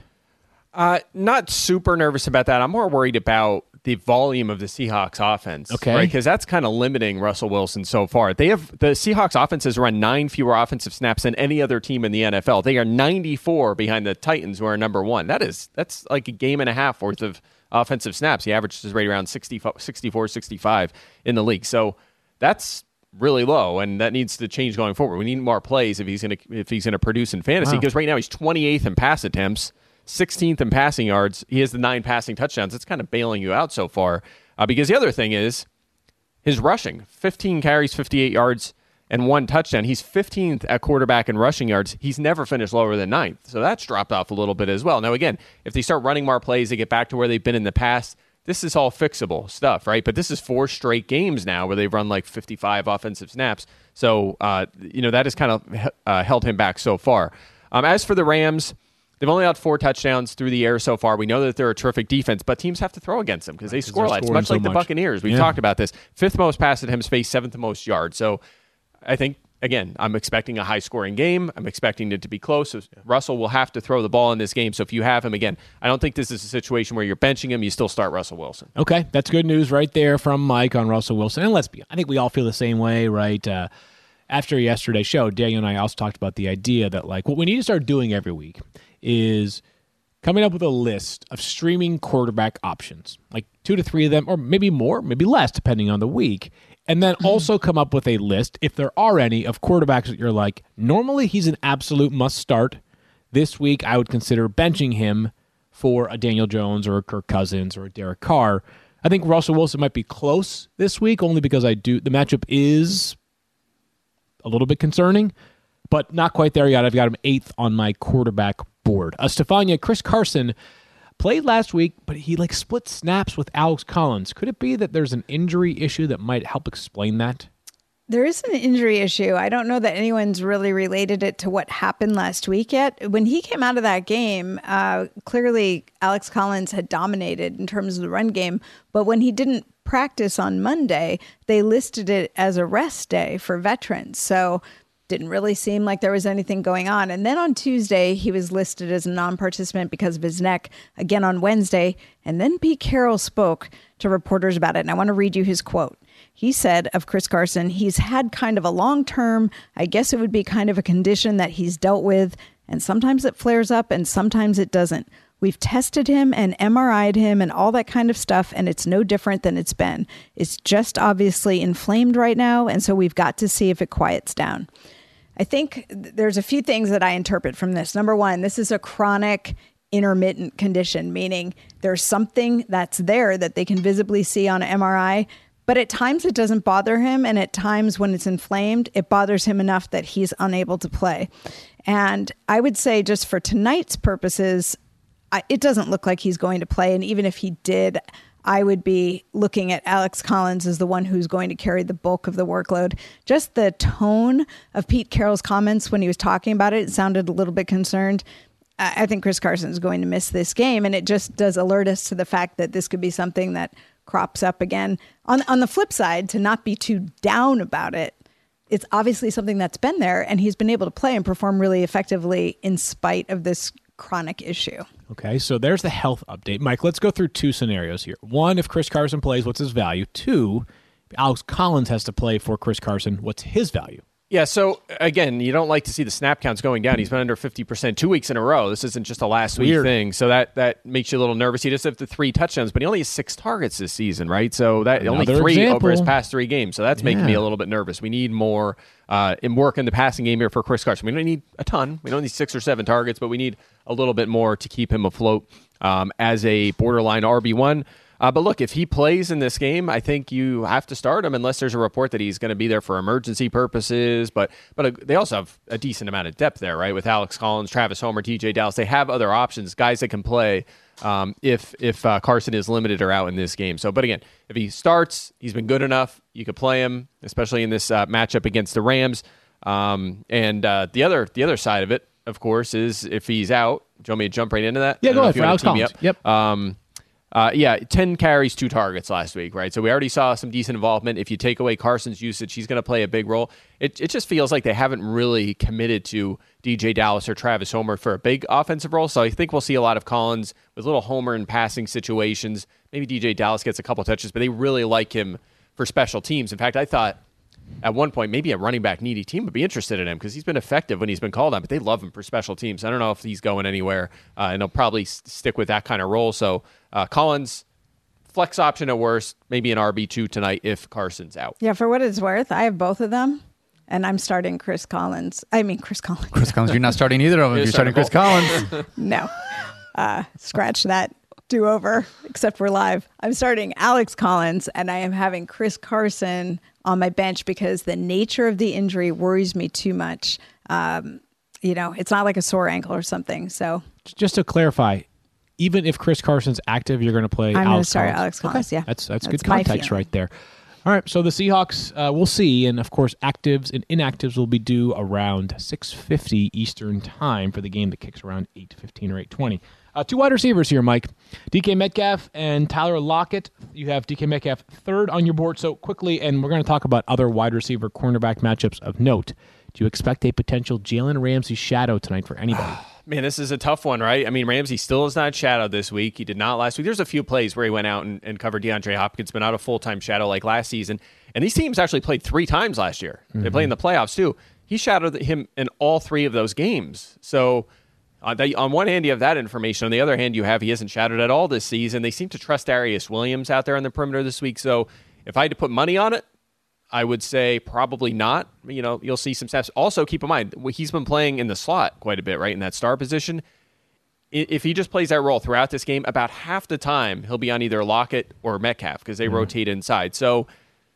Not super nervous about that. I'm more worried about the volume of the Seahawks offense. Okay. Right? Because that's kind of limiting Russell Wilson so far. The Seahawks offense has run 9 fewer offensive snaps than any other team in the NFL. They are 94 behind the Titans, who are number 1. That's like a game and a half worth of offensive snaps. The average is right around 64, 65 in the league. So that's really low, and that needs to change going forward. We need more plays if he's going to produce in fantasy, because right now he's 28th in pass attempts, 16th in passing yards. He has the 9 passing touchdowns. It's kind of bailing you out so far. Because the other thing is his rushing. 15 carries, 58 yards, and 1 touchdown. He's 15th at quarterback in rushing yards. He's never finished lower than 9th. So that's dropped off a little bit as well. Now, again, if they start running more plays, they get back to where they've been in the past. This is all fixable stuff, right? But this is 4 straight games now where they've run like 55 offensive snaps. So, that has kind of held him back so far. As for the Rams, they've only had 4 touchdowns through the air so far. We know that they're a terrific defense, but teams have to throw against them because they score lots, much like the Buccaneers. We've talked about this. 5th most pass attempts faced, 7th most yards. So I think, again, I'm expecting a high-scoring game. I'm expecting it to be close. So Russell will have to throw the ball in this game. So if you have him, again, I don't think this is a situation where you're benching him. You still start Russell Wilson. Okay, that's good news right there from Mike on Russell Wilson. And I think we all feel the same way, right? After yesterday's show, Daniel and I also talked about the idea that, like, what we need to start doing every week is coming up with a list of streaming quarterback options, like 2 to 3 of them, or maybe more, maybe less, depending on the week. And then also come up with a list, if there are any, of quarterbacks that you're like, normally he's an absolute must start. This week, I would consider benching him for a Daniel Jones or a Kirk Cousins or a Derek Carr. I think Russell Wilson might be close this week, only because the matchup is a little bit concerning, but not quite there yet. I've got him 8th on my quarterback board. Stefania, Chris Carson played last week, but he split snaps with Alex Collins. Could it be that there's an injury issue that might help explain that? There is an injury issue. I don't know that anyone's really related it to what happened last week yet. When he came out of that game, clearly Alex Collins had dominated in terms of the run game. But when he didn't practice on Monday, they listed it as a rest day for veterans. So didn't really seem like there was anything going on. And then on Tuesday, he was listed as a non-participant because of his neck. Again on Wednesday. And then Pete Carroll spoke to reporters about it. And I want to read you his quote. He said of Chris Carson, he's had kind of a long-term, I guess it would be kind of a condition that he's dealt with. And sometimes it flares up and sometimes it doesn't. We've tested him and MRI'd him and all that kind of stuff, and it's no different than it's been. It's just obviously inflamed right now, and so we've got to see if it quiets down. I think there's a few things that I interpret from this. Number one, this is a chronic intermittent condition, meaning there's something that's there that they can visibly see on an MRI, but at times it doesn't bother him, and at times when it's inflamed, it bothers him enough that he's unable to play. And I would say just for tonight's purposes, it doesn't look like he's going to play. And even if he did, I would be looking at Alex Collins as the one who's going to carry the bulk of the workload. Just the tone of Pete Carroll's comments when he was talking about it sounded a little bit concerned. I think Chris Carson is going to miss this game, and it just does alert us to the fact that this could be something that crops up again. On the flip side, to not be too down about it, it's obviously something that's been there, and he's been able to play and perform really effectively in spite of this chronic issue. Okay, so there's the health update. Mike, let's go through two scenarios here. One, if Chris Carson plays, what's his value? Two, if Alex Collins has to play for Chris Carson, what's his value? Yeah, so again, you don't like to see the snap counts going down. He's been under 50% 2 weeks in a row. This isn't just a last week thing. So that makes you a little nervous. He just have the 3 touchdowns, but he only has 6 targets this season, right? So that only 3 over his past 3 games. So that's making me a little bit nervous. We need more work in the passing game here for Chris Carson. We don't need a ton. We don't need 6 or 7 targets, but we need a little bit more to keep him afloat as a borderline RB1. But look, if he plays in this game, I think you have to start him unless there's a report that he's going to be there for emergency purposes. But they also have a decent amount of depth there, right? With Alex Collins, Travis Homer, DJ Dallas. They have other options, guys that can play if Carson is limited or out in this game. So, but again, if he starts, he's been good enough. You could play him, especially in this matchup against the Rams. And the other side of it, of course, is if he's out. Do you want me to jump right into that? Yeah, go ahead for Alex Collins. Yep. 10 carries, 2 targets last week, right? So we already saw some decent involvement. If you take away Carson's usage, he's going to play a big role. It just feels like they haven't really committed to DJ Dallas or Travis Homer for a big offensive role. So I think we'll see a lot of Collins with little Homer in passing situations. Maybe DJ Dallas gets a couple touches, but they really like him for special teams. In fact, I thought at one point maybe a running back needy team would be interested in him because he's been effective when he's been called on, but they love him for special teams. I don't know if he's going anywhere, and he'll probably stick with that kind of role. So Collins, flex option at worst, maybe an RB2 tonight if Carson's out. Yeah, for what it's worth, I have both of them, and I'm starting Chris Collins. Chris Collins. Chris Collins, you're not starting either of them. You're starting Chris Collins. No. Scratch that. Do-over, except we're live. I'm starting Alex Collins, and I am having Chris Carson on my bench because the nature of the injury worries me too much. It's not like a sore ankle or something. So just to clarify, even if Chris Carson's active, you're going to play I'm Alex Collins. I'm going to start Alex Collins, okay. Yeah. That's good context right there. All right, so the Seahawks, we'll see. And, of course, actives and inactives will be due around 6:50 Eastern time for the game that kicks around 8:15 or 8:20. 2 wide receivers here, Mike. DK Metcalf and Tyler Lockett. You have DK Metcalf third on your board. So quickly, and we're going to talk about other wide receiver cornerback matchups of note. Do you expect a potential Jalen Ramsey shadow tonight for anybody? Man, this is a tough one, right? I mean, Ramsey still is not shadowed this week. He did not last week. There's a few plays where he went out and covered DeAndre Hopkins, but not a full-time shadow like last season. And these teams actually played 3 times last year. They played in the playoffs, too. He shadowed him in all 3 of those games. So on one hand, you have that information. On the other hand, you have he hasn't shadowed at all this season. They seem to trust Darius Williams out there on the perimeter this week. So if I had to put money on it, I would say probably not. You'll see some snaps. Also, keep in mind, he's been playing in the slot quite a bit, right, in that star position. If he just plays that role throughout this game, about half the time he'll be on either Lockett or Metcalf because they rotate inside. So,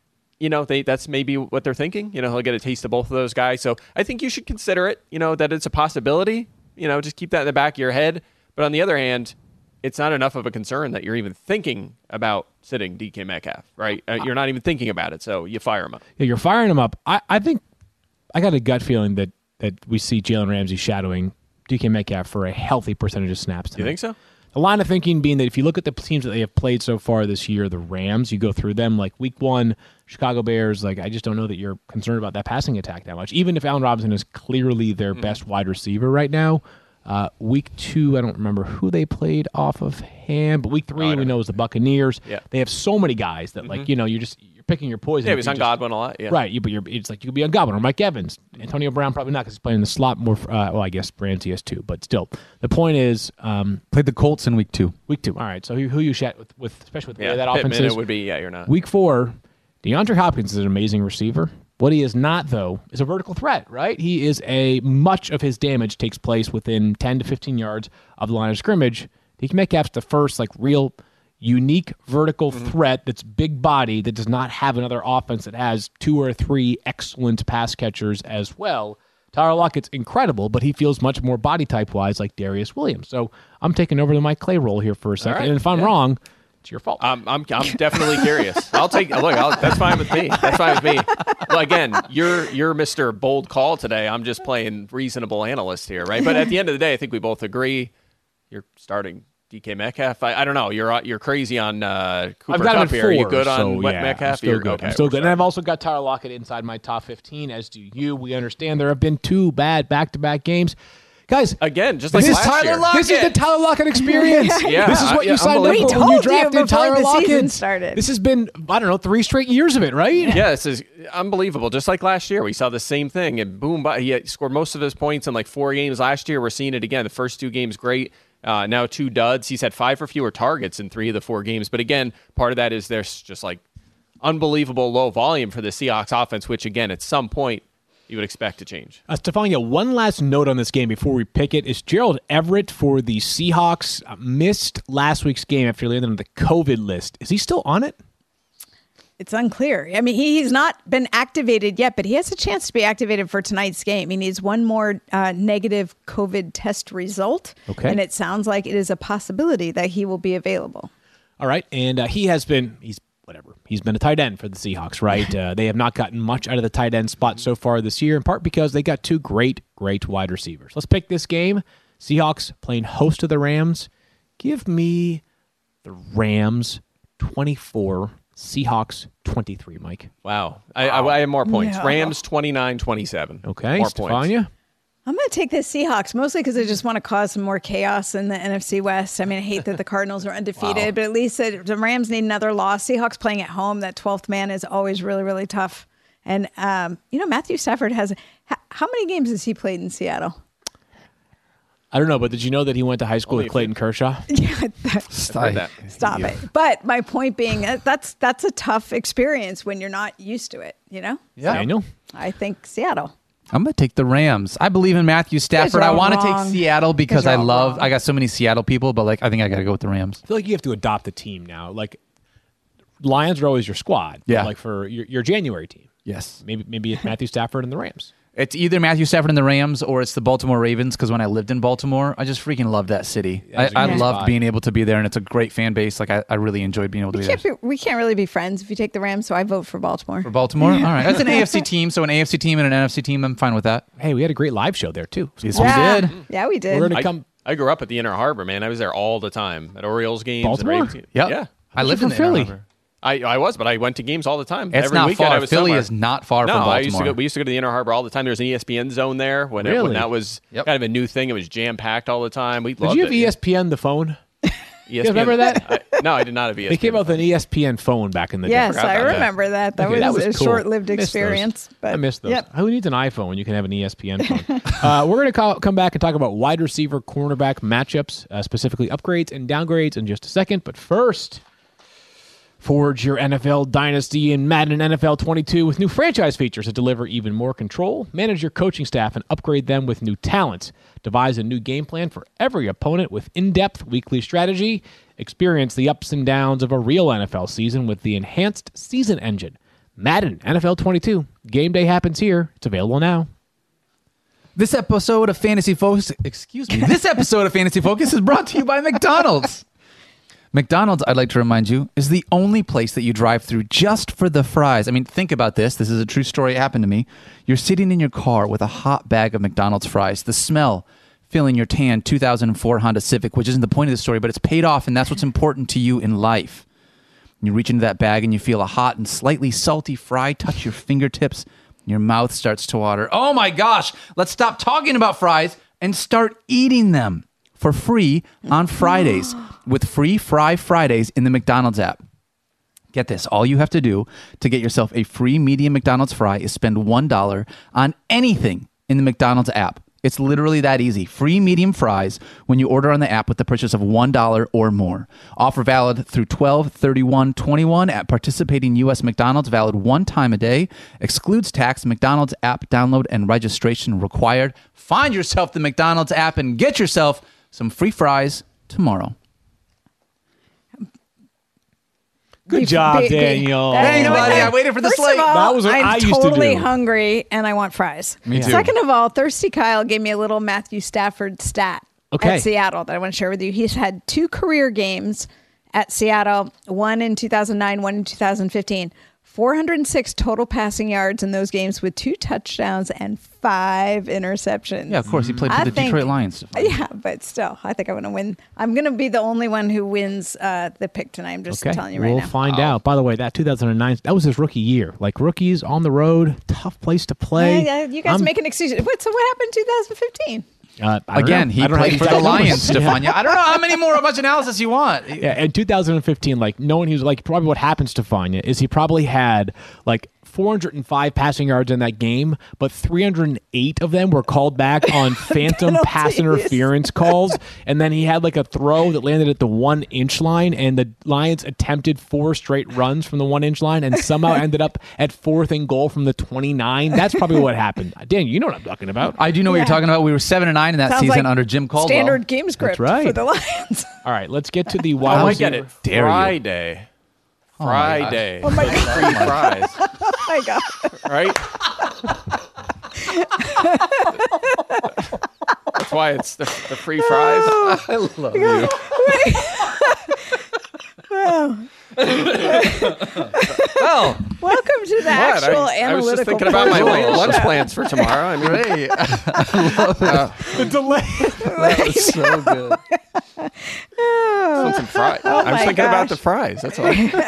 that's maybe what they're thinking. He'll get a taste of both of those guys. So I think you should consider it, that it's a possibility. Just keep that in the back of your head. But on the other hand, it's not enough of a concern that you're even thinking about sitting DK Metcalf, right? You're not even thinking about it, so you fire him up. Yeah, you're firing him up. I think I got a gut feeling that we see Jalen Ramsey shadowing DK Metcalf for a healthy percentage of snaps tonight. You think so? The line of thinking being that if you look at the teams that they have played so far this year, the Rams, you go through them, like week 1, Chicago Bears, I just don't know that you're concerned about that passing attack that much. Even if Allen Robinson is clearly their best wide receiver right now, week 2, I don't remember who they played off of hand, but week 3 we know is the Buccaneers. Yeah. They have so many guys that you're picking your poison. Yeah, he was on Godwin a lot. Yeah. Right, but it's like you could be on Godwin or Mike Evans. Antonio Brown probably not because he's playing in the slot more. I guess Ramsey is too, but still, the point is, played the Colts in week 2. Week 2, all right. So who you chat with, especially with the way that Pittman, offense is. It would be you're not. Week 4, DeAndre Hopkins is an amazing receiver. What he is not, though, is a vertical threat, right? He is much of his damage takes place within 10 to 15 yards of the line of scrimmage. DK Metcalf's the first, real unique vertical threat that's big body that does not have another offense that has 2 or 3 excellent pass catchers as well. Tyler Lockett's incredible, but he feels much more body type-wise like Darius Williams. So I'm taking over the Mike Clay role here for a second. Right. And if I'm wrong, It's your fault. I'm definitely curious. I'll take look. That's fine with me. That's fine with me. Well, again, you're Mr. Bold Call today. I'm just playing reasonable analyst here, right? But at the end of the day, I think we both agree. You're starting DK Metcalf. I don't know. You're crazy on Cooper I've got Kupp him at here. 4, Are you good on so, Metcalf? I'm still good. Okay, I'm still we're good. And I've also got Tyler Lockett inside my top 15, as do you. We understand there have been 2 bad back-to-back games. Guys, again, just like this is last year. This is the Tyler Lockett experience. Yeah, this is what you signed up We for when told you you drafted before Tyler the Lockett. season started. This has been, 3 straight years of it, right? Yeah, this is unbelievable. Just like last year, we saw the same thing, and boom, he scored most of his points in like 4 games last year. We're seeing it again. The first 2 games, great. Now 2 duds. He's had 5 or fewer targets in 3 of the 4 games. But again, part of that is there's just like unbelievable low volume for the Seahawks offense, which again, at some point, you would expect to change. Stefania, one last note on this game before we pick it is Gerald Everett for the Seahawks missed last week's game after he landed on the COVID list. Is he still on it? It's unclear. I mean, he's not been activated yet, but he has a chance to be activated for tonight's game. He needs one more negative COVID test result. Okay. And it sounds like it is a possibility that he will be available. All right. And he's been a tight end for the Seahawks, right? They have not gotten much out of the tight end spot so far this year, in part because they got 2 great wide receivers. Let's pick this game. Seahawks playing host to the Rams. Give me the Rams 24, Seahawks 23, Mike. Wow. I have more points. No. Rams 29-27. Okay, more Stefania? I'm going to take the Seahawks, mostly because I just want to cause some more chaos in the NFC West. I mean, I hate that the Cardinals are undefeated, but at least the Rams need another loss. Seahawks playing at home, that 12th man is always really, really tough. And, Matthew Stafford has – how many games has he played in Seattle? I don't know, but did you know that he went to high school with Clayton Kershaw? Yeah, stop it. But my point being, that's a tough experience when you're not used to it, you know? Yeah. Daniel? I think Seattle. I'm going to take the Rams. I believe in Matthew Stafford. I want to take Seattle because I got so many Seattle people, but I think I got to go with the Rams. I feel like you have to adopt the team now. Like, Lions are always your squad. Yeah. Like for your January team. Yes. Maybe it's Matthew Stafford and the Rams. It's either Matthew Stafford and the Rams or it's the Baltimore Ravens, because when I lived in Baltimore, I just freaking loved that city. I loved being able to be there, and it's a great fan base. Like, I really enjoyed being able to be there. We can't really be friends if you take the Rams, so I vote for Baltimore. For Baltimore? All right. That's an AFC team, so an AFC team and an NFC team, I'm fine with that. Hey, we had a great live show there, too. Yes, we did. Yeah, we did. We're going to come. I grew up at the Inner Harbor, man. I was there all the time at Orioles games. Baltimore? And Ravens games. Yep. Yeah. I lived in Philly. Philly. I was, but I went to games all the time. It's Every not weekend far. I was Philly somewhere. is not far from Baltimore. We used to go to the Inner Harbor all the time. There was an ESPN zone there when that was kind of a new thing. It was jam-packed all the time. Did you have ESPN the phone? ESPN, You guys remember that? No, I did not have ESPN. They came out with an ESPN phone back in the day. Yes, I remember that. That was a cool. short-lived experience. But I missed those. Yep. Who needs an iPhone when you can have an ESPN phone? We're going to come back and talk about wide receiver cornerback matchups, specifically upgrades and downgrades in just a second. But first, forge your NFL dynasty in Madden NFL 22 with new franchise features that deliver even more control. Manage your coaching staff and upgrade them with new talent. Devise a new game plan for every opponent with in-depth weekly strategy. Experience the ups and downs of a real NFL season with the enhanced season engine. Madden NFL 22. Game day happens here. It's available now. This episode of Fantasy Focus, This episode of Fantasy Focus is brought to you by McDonald's. McDonald's, I'd like to remind you, is the only place that you drive through just for the fries. I mean, think about this. This is a true story. It happened to me. You're sitting in your car with a hot bag of McDonald's fries. The smell filling your tan 2004 Honda Civic, which isn't the point of the story, but it's paid off, and that's what's important to you in life. You reach into that bag and you feel a hot and slightly salty fry touch your fingertips. Your mouth starts to water. Oh my gosh, let's stop talking about fries and start eating them for free on Fridays with free Fry Fridays in the McDonald's app. Get this, all you have to do to get yourself a free medium McDonald's fry is spend $1 on anything in the McDonald's app. It's literally that easy. Free medium fries when you order on the app with the purchase of $1 or more. Offer valid through 12/31/21 at participating U.S. McDonald's. Valid one time a day. Excludes tax. McDonald's app download and registration required. Find yourself the McDonald's app and get yourself some free fries tomorrow. Good job, Daniel. Thanks, buddy. I waited for the slate. First of all, That was what I used to totally do. hungry and I want fries. Me too. Second of all, Thirsty Kyle gave me a little Matthew Stafford stat Okay. at Seattle that I want to share with you. He's had 2 career games at Seattle, one in 2009, one in 2015. 406 total passing yards in those games with 2 touchdowns and 5 interceptions. Yeah, of course. He played for the Detroit Lions. Yeah, but still, I think I'm going to win. I'm going to be the only one who wins the pick tonight. I'm just telling you right now. We'll find out. By the way, that 2009, that was his rookie year. Like, rookies on the road, tough place to play. You guys making excuses. So what happened in 2015? Again, he played for the Lions, Stefania. I don't know how many more much analysis you want. Yeah, in 2015, like, knowing he was like, probably what happens to Stefania is he probably had like 405 passing yards in that game, but 308 of them were called back on phantom pass interference calls. And then he had like a throw that landed at the 1-inch line, and the Lions attempted 4 straight runs from the 1-inch line and somehow ended up at 4th and goal from the 29. That's probably what happened. Dan, you know what I'm talking about. I do know what you're talking about. We were 7-9 in that Sounds season like under Jim Caldwell. Standard game script for the Lions. All right, let's get to the wide I receiver. get it. Friday. Friday. Oh my God. Free fries. Oh my God. Right? That's why it's the free fries. I love you. Well, welcome to the actual analytical I was just thinking about my portion. lunch plans for tomorrow. I mean, The delay. That was so good. want some fries. I was thinking about the fries. That's all.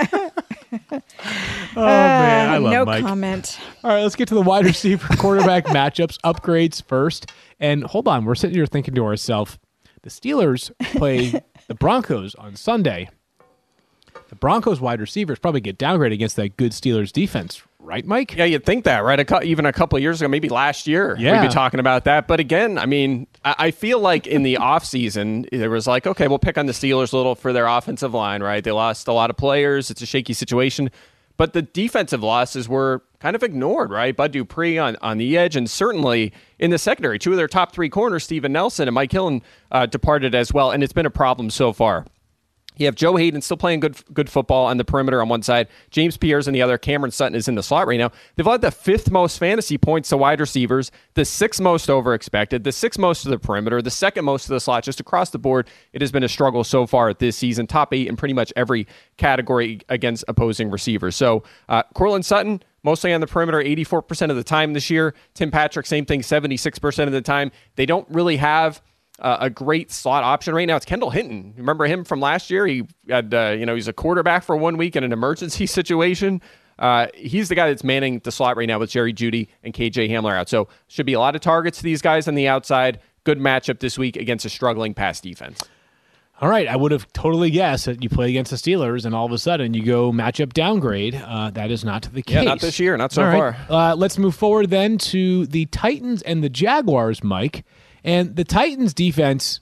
Oh, man. I love no Mike. comment. All right, let's get to the wide receiver quarterback matchups, upgrades first. And hold on, we're sitting here thinking to ourselves, the Steelers play the Broncos on Sunday. The Broncos wide receivers probably get downgraded against that good Steelers defense, right, Mike? Yeah, you'd think that, right? Even a couple of years ago, maybe last year, we'd be talking about that. But again, I mean, I feel like in the offseason, there was like, okay, we'll pick on the Steelers a little for their offensive line, right? They lost a lot of players. It's a shaky situation. But the defensive losses were kind of ignored, right? Bud Dupree on the edge, and certainly in the secondary. 2 of their top 3 corners, Steven Nelson and Mike Hilton, departed as well, and it's been a problem so far. You have Joe Hayden still playing good football on the perimeter on one side. James Pierre's on the other. Cameron Sutton is in the slot right now. They've had the 5th most fantasy points to wide receivers, the 6th most over expected, the 6th most to the perimeter, the 2nd most to the slot. Just across the board, it has been a struggle so far this season. Top 8 in pretty much every category against opposing receivers. So Courtland Sutton, mostly on the perimeter, 84% of the time this year. Tim Patrick, same thing, 76% of the time. They don't really have a great slot option right now. It's Kendall Hinton. Remember him from last year? He had, he's a quarterback for 1 week in an emergency situation. He's the guy that's manning the slot right now with Jerry Jeudy and KJ Hamler out. So should be a lot of targets to these guys on the outside. Good matchup this week against a struggling pass defense. All right, I would have totally guessed that you play against the Steelers and all of a sudden you go matchup downgrade. That is not the case. Yeah, not this year, not so far. Let's move forward then to the Titans and the Jaguars, Mike. And the Titans defense,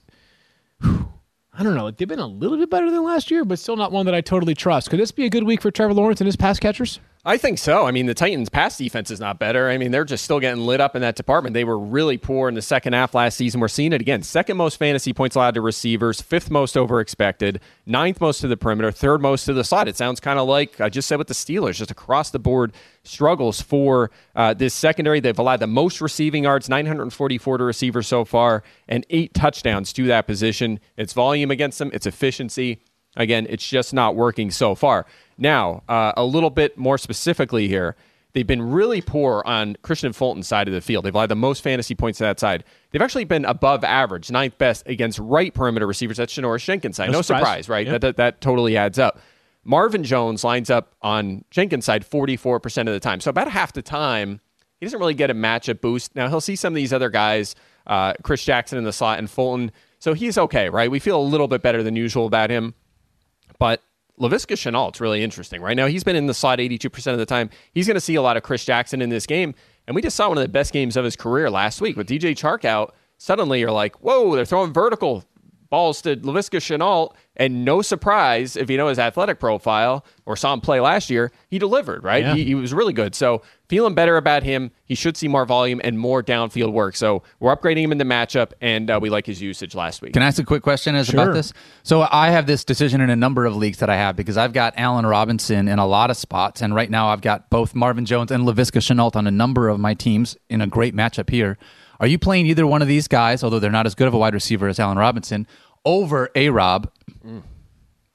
I don't know, they've been a little bit better than last year, but still not one that I totally trust. Could this be a good week for Trevor Lawrence and his pass catchers? I think so. I mean, the Titans' pass defense is not better. I mean, they're just still getting lit up in that department. They were really poor in the second half last season. We're seeing it again. 2nd most fantasy points allowed to receivers, 5th most over expected, 9th most to the perimeter, 3rd most to the slot. It sounds kind of like I just said with the Steelers, just across the board struggles for this secondary. They've allowed the most receiving yards, 944 to receivers so far, and 8 touchdowns to that position. It's volume against them. It's efficiency. Again, it's just not working so far. Now, a little bit more specifically here, they've been really poor on Christian Fulton's side of the field. They've allowed the most fantasy points to that side. They've actually been above average, 9th best against right perimeter receivers. That's Janoris Jenkins' side. No surprise, right? Yep. That totally adds up. Marvin Jones lines up on Jenkins' side 44% of the time. So about half the time, he doesn't really get a matchup boost. Now, he'll see some of these other guys, Chris Jackson in the slot and Fulton. So he's okay, right? We feel a little bit better than usual about him. But Laviska Shenault's really interesting. Right now, he's been in the slot 82% of the time. He's going to see a lot of Chris Jackson in this game. And we just saw one of the best games of his career last week with DJ Chark out. Suddenly, you're like, whoa, they're throwing vertical balls to Laviska Shenault. And no surprise, if you know his athletic profile or saw him play last year, he delivered, right? Yeah. He was really good. So feeling better about him. He should see more volume and more downfield work. So we're upgrading him in the matchup, and we like his usage last week. Can I ask a quick question about this? So I have this decision in a number of leagues that I have because I've got Allen Robinson in a lot of spots, and right now I've got both Marvin Jones and Laviska Shenault on a number of my teams in a great matchup here. Are you playing either one of these guys, although they're not as good of a wide receiver as Allen Robinson, over A-Rob?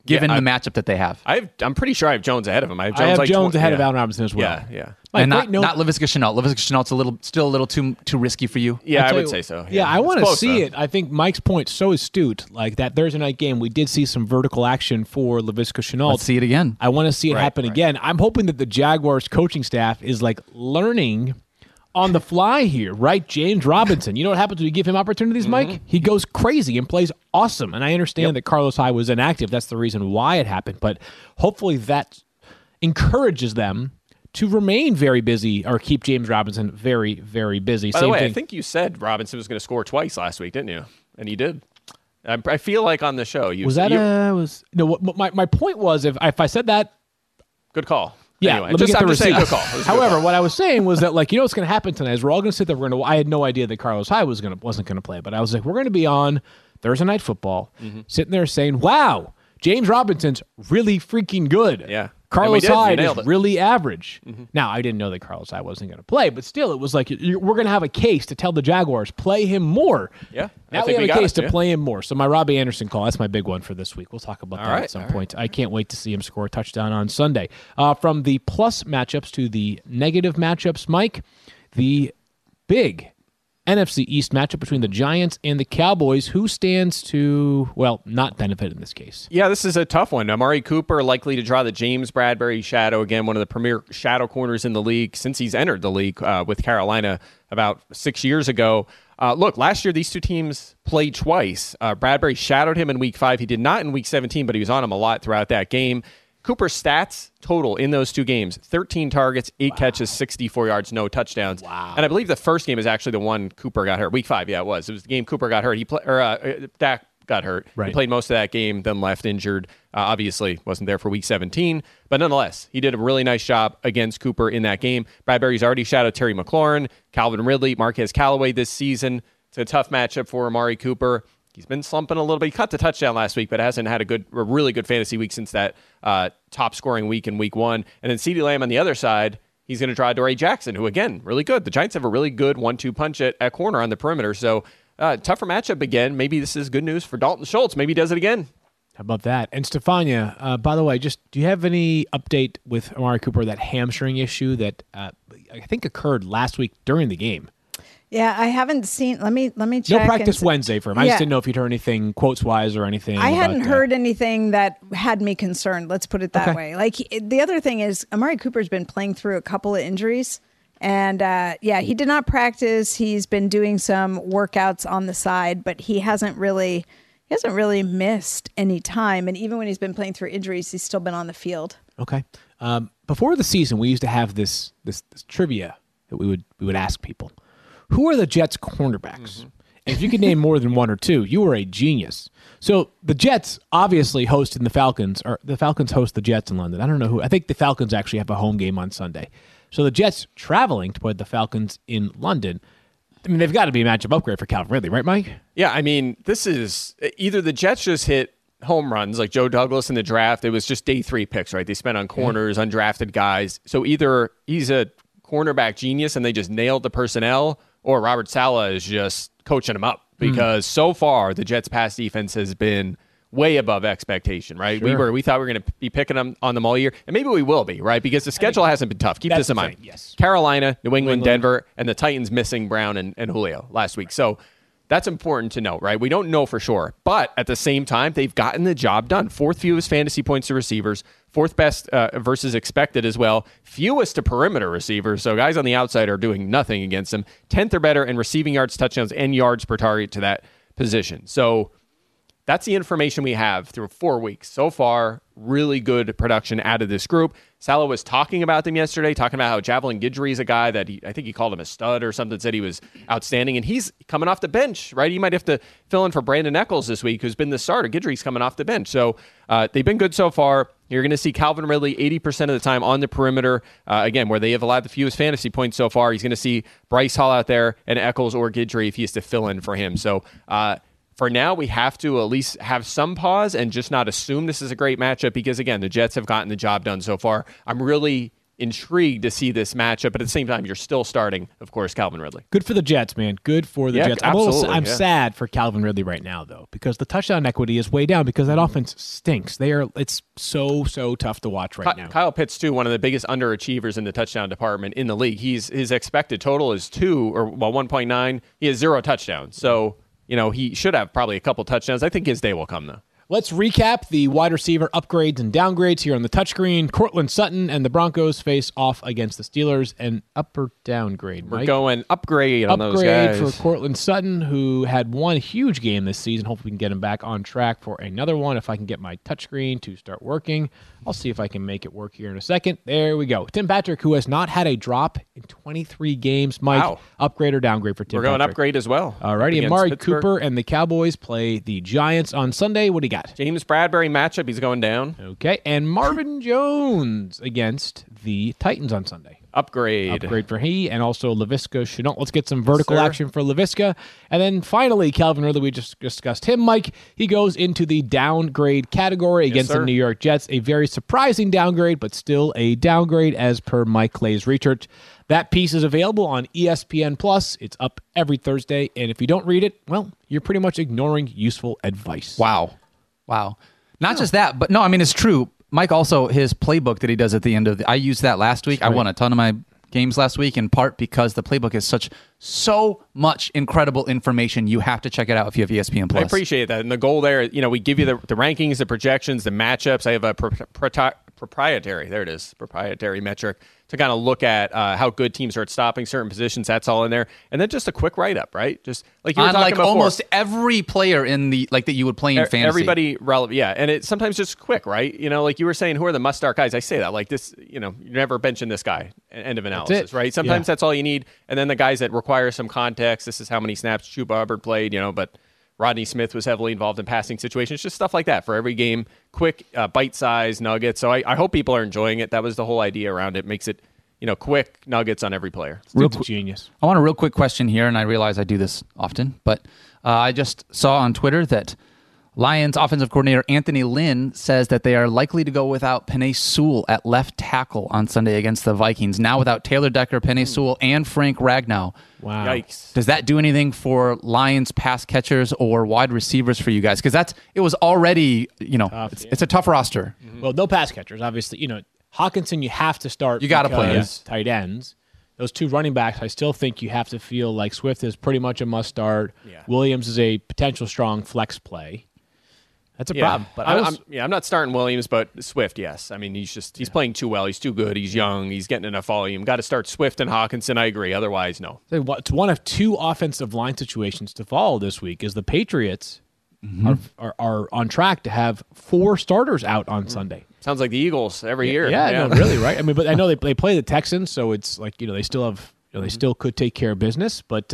given the matchup that they have. I'm pretty sure I have Jones ahead of him. I have Jones ahead of Allen Robinson as well. Yeah. And not Laviska Shenault. Laviska Shenault's still a little too risky for you. Yeah, I would say so. Yeah, I want to see it. I think Mike's point so astute. Like that Thursday night game, we did see some vertical action for Laviska Shenault. Let's see it again. I want to see it happen again. I'm hoping that the Jaguars coaching staff is like learning on the fly here, right? James Robinson. You know what happens when you give him opportunities, Mike? He goes crazy and plays awesome. And I understand that Carlos Hyde was inactive. That's the reason why it happened. But hopefully that encourages them to remain very busy or keep James Robinson very, very busy. By the way, I think you said Robinson was going to score twice last week, didn't you? And he did. I feel like on the show you my point was if I said that, good call. Yeah, anyway, I'm just saying good call. However, what I was saying was that what's going to happen tonight is we're all going to sit there. I had no idea that Carlos Hyde wasn't going to play, but I was like, we're going to be on Thursday Night Football, sitting there saying, "Wow, James Robinson's really freaking good." Yeah. Carlos Hyde is really average. Now, I didn't know that Carlos Hyde wasn't going to play, but still, it was like, we're going to have a case to tell the Jaguars, play him more. Yeah. Now we have a case to play him more. So my Robbie Anderson call, that's my big one for this week. We'll talk about that at some point. I can't wait to see him score a touchdown on Sunday. From the plus matchups to the negative matchups, Mike, the big NFC East matchup between the Giants and the Cowboys. Who stands to, not benefit in this case? Yeah, this is a tough one. Amari Cooper likely to draw the James Bradbury shadow. Again, one of the premier shadow corners in the league since he's entered the league with Carolina about 6 years ago. Look, last year these two teams played twice. Bradbury shadowed him in Week 5. He did not in Week 17, but he was on him a lot throughout that game. Cooper's stats total in those two games, 13 targets, 8 catches, 64 yards, no touchdowns. Wow. And I believe the first game is actually the one Cooper got hurt. Week 5, yeah, it was. It was the game Cooper got hurt. Dak got hurt. Right. He played most of that game, then left injured. Obviously wasn't there for Week 17. But nonetheless, he did a really nice job against Cooper in that game. Bradbury's already shadowed Terry McLaurin, Calvin Ridley, Marquez Callaway this season. It's a tough matchup for Amari Cooper. He's been slumping a little bit. He caught the touchdown last week, but hasn't had a really good fantasy week since that top scoring week in Week 1. And then CeeDee Lamb on the other side, he's going to draw Dory Jackson, who, again, really good. The Giants have a really good 1-2 punch at corner on the perimeter. So tougher matchup again. Maybe this is good news for Dalton Schultz. Maybe he does it again. How about that? And Stefania, by the way, do you have any update with Amari Cooper, that hamstring issue that I think occurred last week during the game? Yeah, I haven't seen. Let me check. No practice Wednesday for him. I just didn't know if you'd heard anything quotes wise or anything. I hadn't heard anything that had me concerned. Let's put it that way. Like the other thing is, Amari Cooper's been playing through a couple of injuries, and he did not practice. He's been doing some workouts on the side, but he hasn't really missed any time. And even when he's been playing through injuries, he's still been on the field. Okay. Before the season, we used to have this trivia that we would ask people. Who are the Jets' cornerbacks? And if you could name more than one or two, you are a genius. So the Jets obviously hosting the Falcons, or the Falcons host the Jets in London. I don't know who. I think the Falcons actually have a home game on Sunday. So the Jets traveling to play the Falcons in London. I mean, they've got to be a matchup upgrade for Calvin Ridley, right, Mike? Yeah, I mean, this is either the Jets just hit home runs like Joe Douglas in the draft. It was just day 3 picks, right? They spent on corners, undrafted guys. So either he's a cornerback genius and they just nailed the personnel, or Robert Saleh is just coaching him up, because so far the Jets' pass defense has been way above expectation, right? Sure. We thought we were going to be picking them on them all year, and maybe we will be, right? Because the schedule hasn't been tough. Keep this in mind. Yes. Carolina, New England, Denver, and the Titans missing Brown and Julio last week. So that's important to know, right? We don't know for sure. But at the same time, they've gotten the job done. 4th fewest fantasy points to receivers, 4th best versus expected as well, fewest to perimeter receivers. So guys on the outside are doing nothing against them. 10th or better in receiving yards, touchdowns, and yards per target to that position. So that's the information we have through 4 weeks. So far, really good production out of this group. Saleh was talking about them yesterday, talking about how Javelin Guidry is a guy that I think he called him a stud or something, said he was outstanding. And he's coming off the bench, right? He might have to fill in for Brandon Echols this week, who's been the starter. Guidry's coming off the bench. So they've been good so far. You're going to see Calvin Ridley 80% of the time on the perimeter. Again, where they have allowed the fewest fantasy points so far. He's going to see Bryce Hall out there and Echols or Guidry if he has to fill in for him. So for now, we have to at least have some pause and just not assume this is a great matchup because, again, the Jets have gotten the job done so far. I'm really intrigued to see this matchup, but at the same time, you're still starting, of course, Calvin Ridley. Good for the Jets, man. Good for the Jets. I'm yeah. sad for Calvin Ridley right now, though, because the touchdown equity is way down because that offense stinks. It's so tough to watch right now. Kyle Pitts, too, one of the biggest underachievers in the touchdown department in the league. His expected total is 1.9. He has 0 touchdowns. So, he should have probably a couple touchdowns. I think his day will come, though. Let's recap the wide receiver upgrades and downgrades here on the touchscreen. Courtland Sutton and the Broncos face off against the Steelers. An up or downgrade, Mike? We're going upgrade on those guys. Upgrade for Courtland Sutton, who had one huge game this season. Hopefully we can get him back on track for another one. If I can get my touchscreen to start working, I'll see if I can make it work here in a second. There we go. Tim Patrick, who has not had a drop in 23 games. Mike, wow. Upgrade or downgrade for Tim Patrick? We're going upgrade as well. All righty. Amari Cooper and the Cowboys play the Giants on Sunday. What do you got? James Bradbury matchup. He's going down. Okay. And Marvin Jones against the Titans on Sunday. Upgrade for he, and also Laviska Shenault. Let's get some vertical action for Laviska. And then finally, Calvin Ridley, we just discussed him, Mike. He goes into the downgrade category against the New York Jets. A very surprising downgrade, but still a downgrade as per Mike Clay's research. That piece is available on ESPN+. It's up every Thursday, and if you don't read it, well, you're pretty much ignoring useful advice. Wow. Not just that, but no, I mean, it's true. Mike also, his playbook that he does at the end of I used that last week. Right. I won a ton of my games last week, in part because the playbook is so much incredible information. You have to check it out if you have ESPN+. I appreciate that. And the goal there, we give you the rankings, the projections, the matchups. I have a proprietary metric to kind of look at how good teams are at stopping certain positions. That's all in there. And then just a quick write-up, right? Just like you were talking before. Almost every player in the that you would play in fantasy. Everybody relevant, yeah. And it's sometimes just quick, right? Like you were saying, who are the must-start guys? I say that like this, you're never benching this guy. End of analysis, right? Sometimes that's all you need. And then the guys that require some context. This is how many snaps Chuba Hubbard played, but Rodney Smith was heavily involved in passing situations, just stuff like that for every game. Quick, bite-sized nuggets. So I hope people are enjoying it. That was the whole idea around it. Makes it, quick nuggets on every player. Genius. I want a real quick question here, and I realize I do this often, but I just saw on Twitter that Lions offensive coordinator Anthony Lynn says that they are likely to go without Penei Sewell at left tackle on Sunday against the Vikings. Now without Taylor Decker, Penei Sewell, and Frank Ragnow. Wow. Yikes. Does that do anything for Lions pass catchers or wide receivers for you guys? Because it was already, tough, it's a tough roster. Mm-hmm. Well, no pass catchers, obviously. Hawkinson, you have to start. You got to play tight ends. Those two running backs, I still think you have to feel like Swift is pretty much a must start. Yeah. Williams is a potential strong flex play. That's a problem. But I'm not starting Williams, but Swift, yes. I mean, he's playing too well. He's too good. He's young. He's getting enough volume. Got to start Swift and Hawkinson. I agree. Otherwise, no. It's one of two offensive line situations to follow this week. Is the Patriots are on track to have 4 starters out on Sunday. Sounds like the Eagles every year. Yeah, no, really, right? I mean, but I know they play the Texans, so it's like they still have they still could take care of business, but.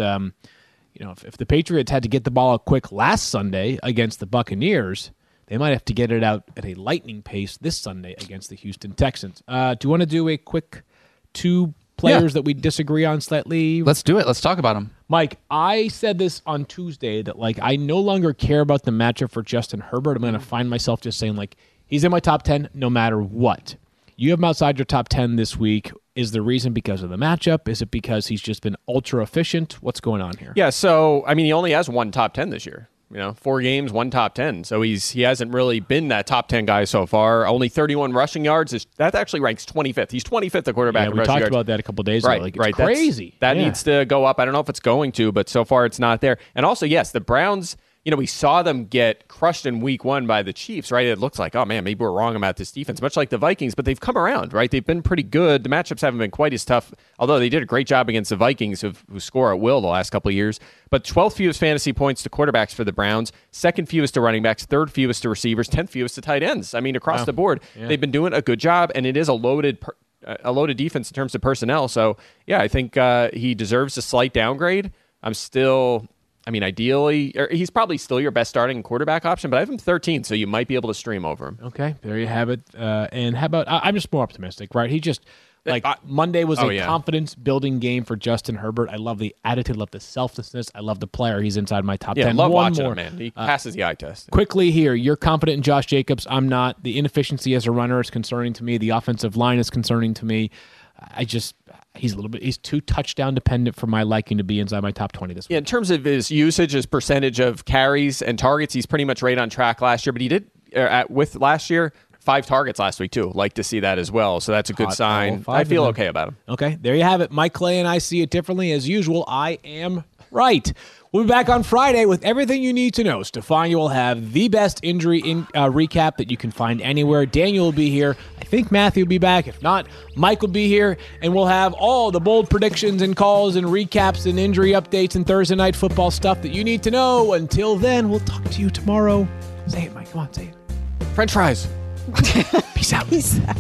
If the Patriots had to get the ball out quick last Sunday against the Buccaneers, they might have to get it out at a lightning pace this Sunday against the Houston Texans. Do you want to do a quick 2 players that we disagree on slightly? Let's do it. Let's talk about them. Mike, I said this on Tuesday that I no longer care about the matchup for Justin Herbert. I'm going to find myself just saying he's in my top 10 no matter what. You have him outside your top 10 this week. Is the reason because of the matchup? Is it because he's just been ultra efficient? What's going on here? Yeah, so, he only has 1 top 10 this year. 4 games, 1 top 10. So he hasn't really been that top 10 guy so far. Only 31 rushing yards. That actually ranks 25th. He's 25th at quarterback in rushing yards. We talked about that a couple days ago. It's crazy. That needs to go up. I don't know if it's going to, but so far it's not there. And also, yes, the Browns... we saw them get crushed in week 1 by the Chiefs, right? It looks like, oh man, maybe we're wrong about this defense, much like the Vikings, but they've come around, right? They've been pretty good. The matchups haven't been quite as tough, although they did a great job against the Vikings who score at will the last couple of years. But 12th fewest fantasy points to quarterbacks for the Browns, 2nd fewest to running backs, 3rd fewest to receivers, 10th fewest to tight ends. Across the board, they've been doing a good job, and it is a loaded defense in terms of personnel. So, I think he deserves a slight downgrade. Ideally, he's probably still your best starting quarterback option, but I have him 13, so you might be able to stream over him. Okay, there you have it. And how about, I'm just more optimistic, right? He just, Like Monday was a confidence-building game for Justin Herbert. I love the attitude, love the selflessness. I love the player. He's inside my top 10. Yeah, love watching him, man. He passes the eye test. Quickly here, you're confident in Josh Jacobs. I'm not. The inefficiency as a runner is concerning to me. The offensive line is concerning to me. He's too touchdown dependent for my liking to be inside my top 20 this week. Yeah, in terms of his usage, his percentage of carries and targets, he's pretty much right on track last year. But he did, with last year, 5 targets last week, too. Like to see that as well. So that's a good sign. I feel okay about him. Okay, there you have it. Mike Clay and I see it differently. As usual, I am right. We'll be back on Friday with everything you need to know. Stefania will have the best injury recap that you can find anywhere. Daniel will be here. I think Matthew will be back. If not, Mike will be here. And we'll have all the bold predictions and calls and recaps and injury updates and Thursday night football stuff that you need to know. Until then, we'll talk to you tomorrow. Say it, Mike. Come on, say it. French fries. Peace out. Peace out.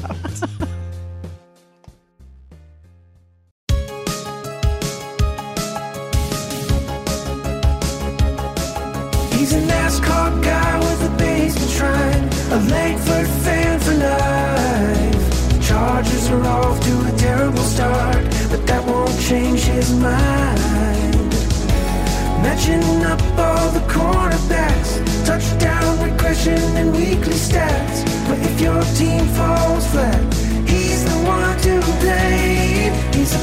He's a NASCAR guy with a basement shrine, a Langford fan for life. Chargers are off to a terrible start, but that won't change his mind. Matching up all the cornerbacks, touchdown regression and weekly stats. But if your team falls flat, he's the one to blame. He's a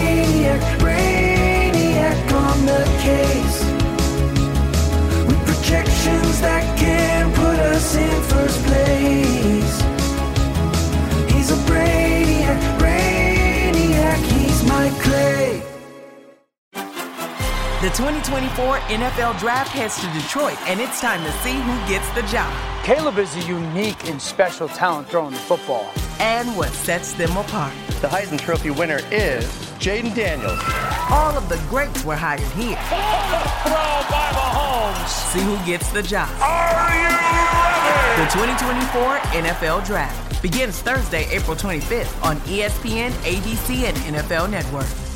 brainiac on the case, with projections that can put us in first place. He's a brainiac, he's Mike Clay. The 2024 NFL Draft heads to Detroit, and it's time to see who gets the job. Caleb is a unique and special talent throwing the football. And what sets them apart. The Heisman Trophy winner is Jaden Daniels. All of the greats were hired here. Throw by Mahomes. See who gets the job. Are you ready? The 2024 NFL Draft begins Thursday, April 25th on ESPN, ABC, and NFL Network.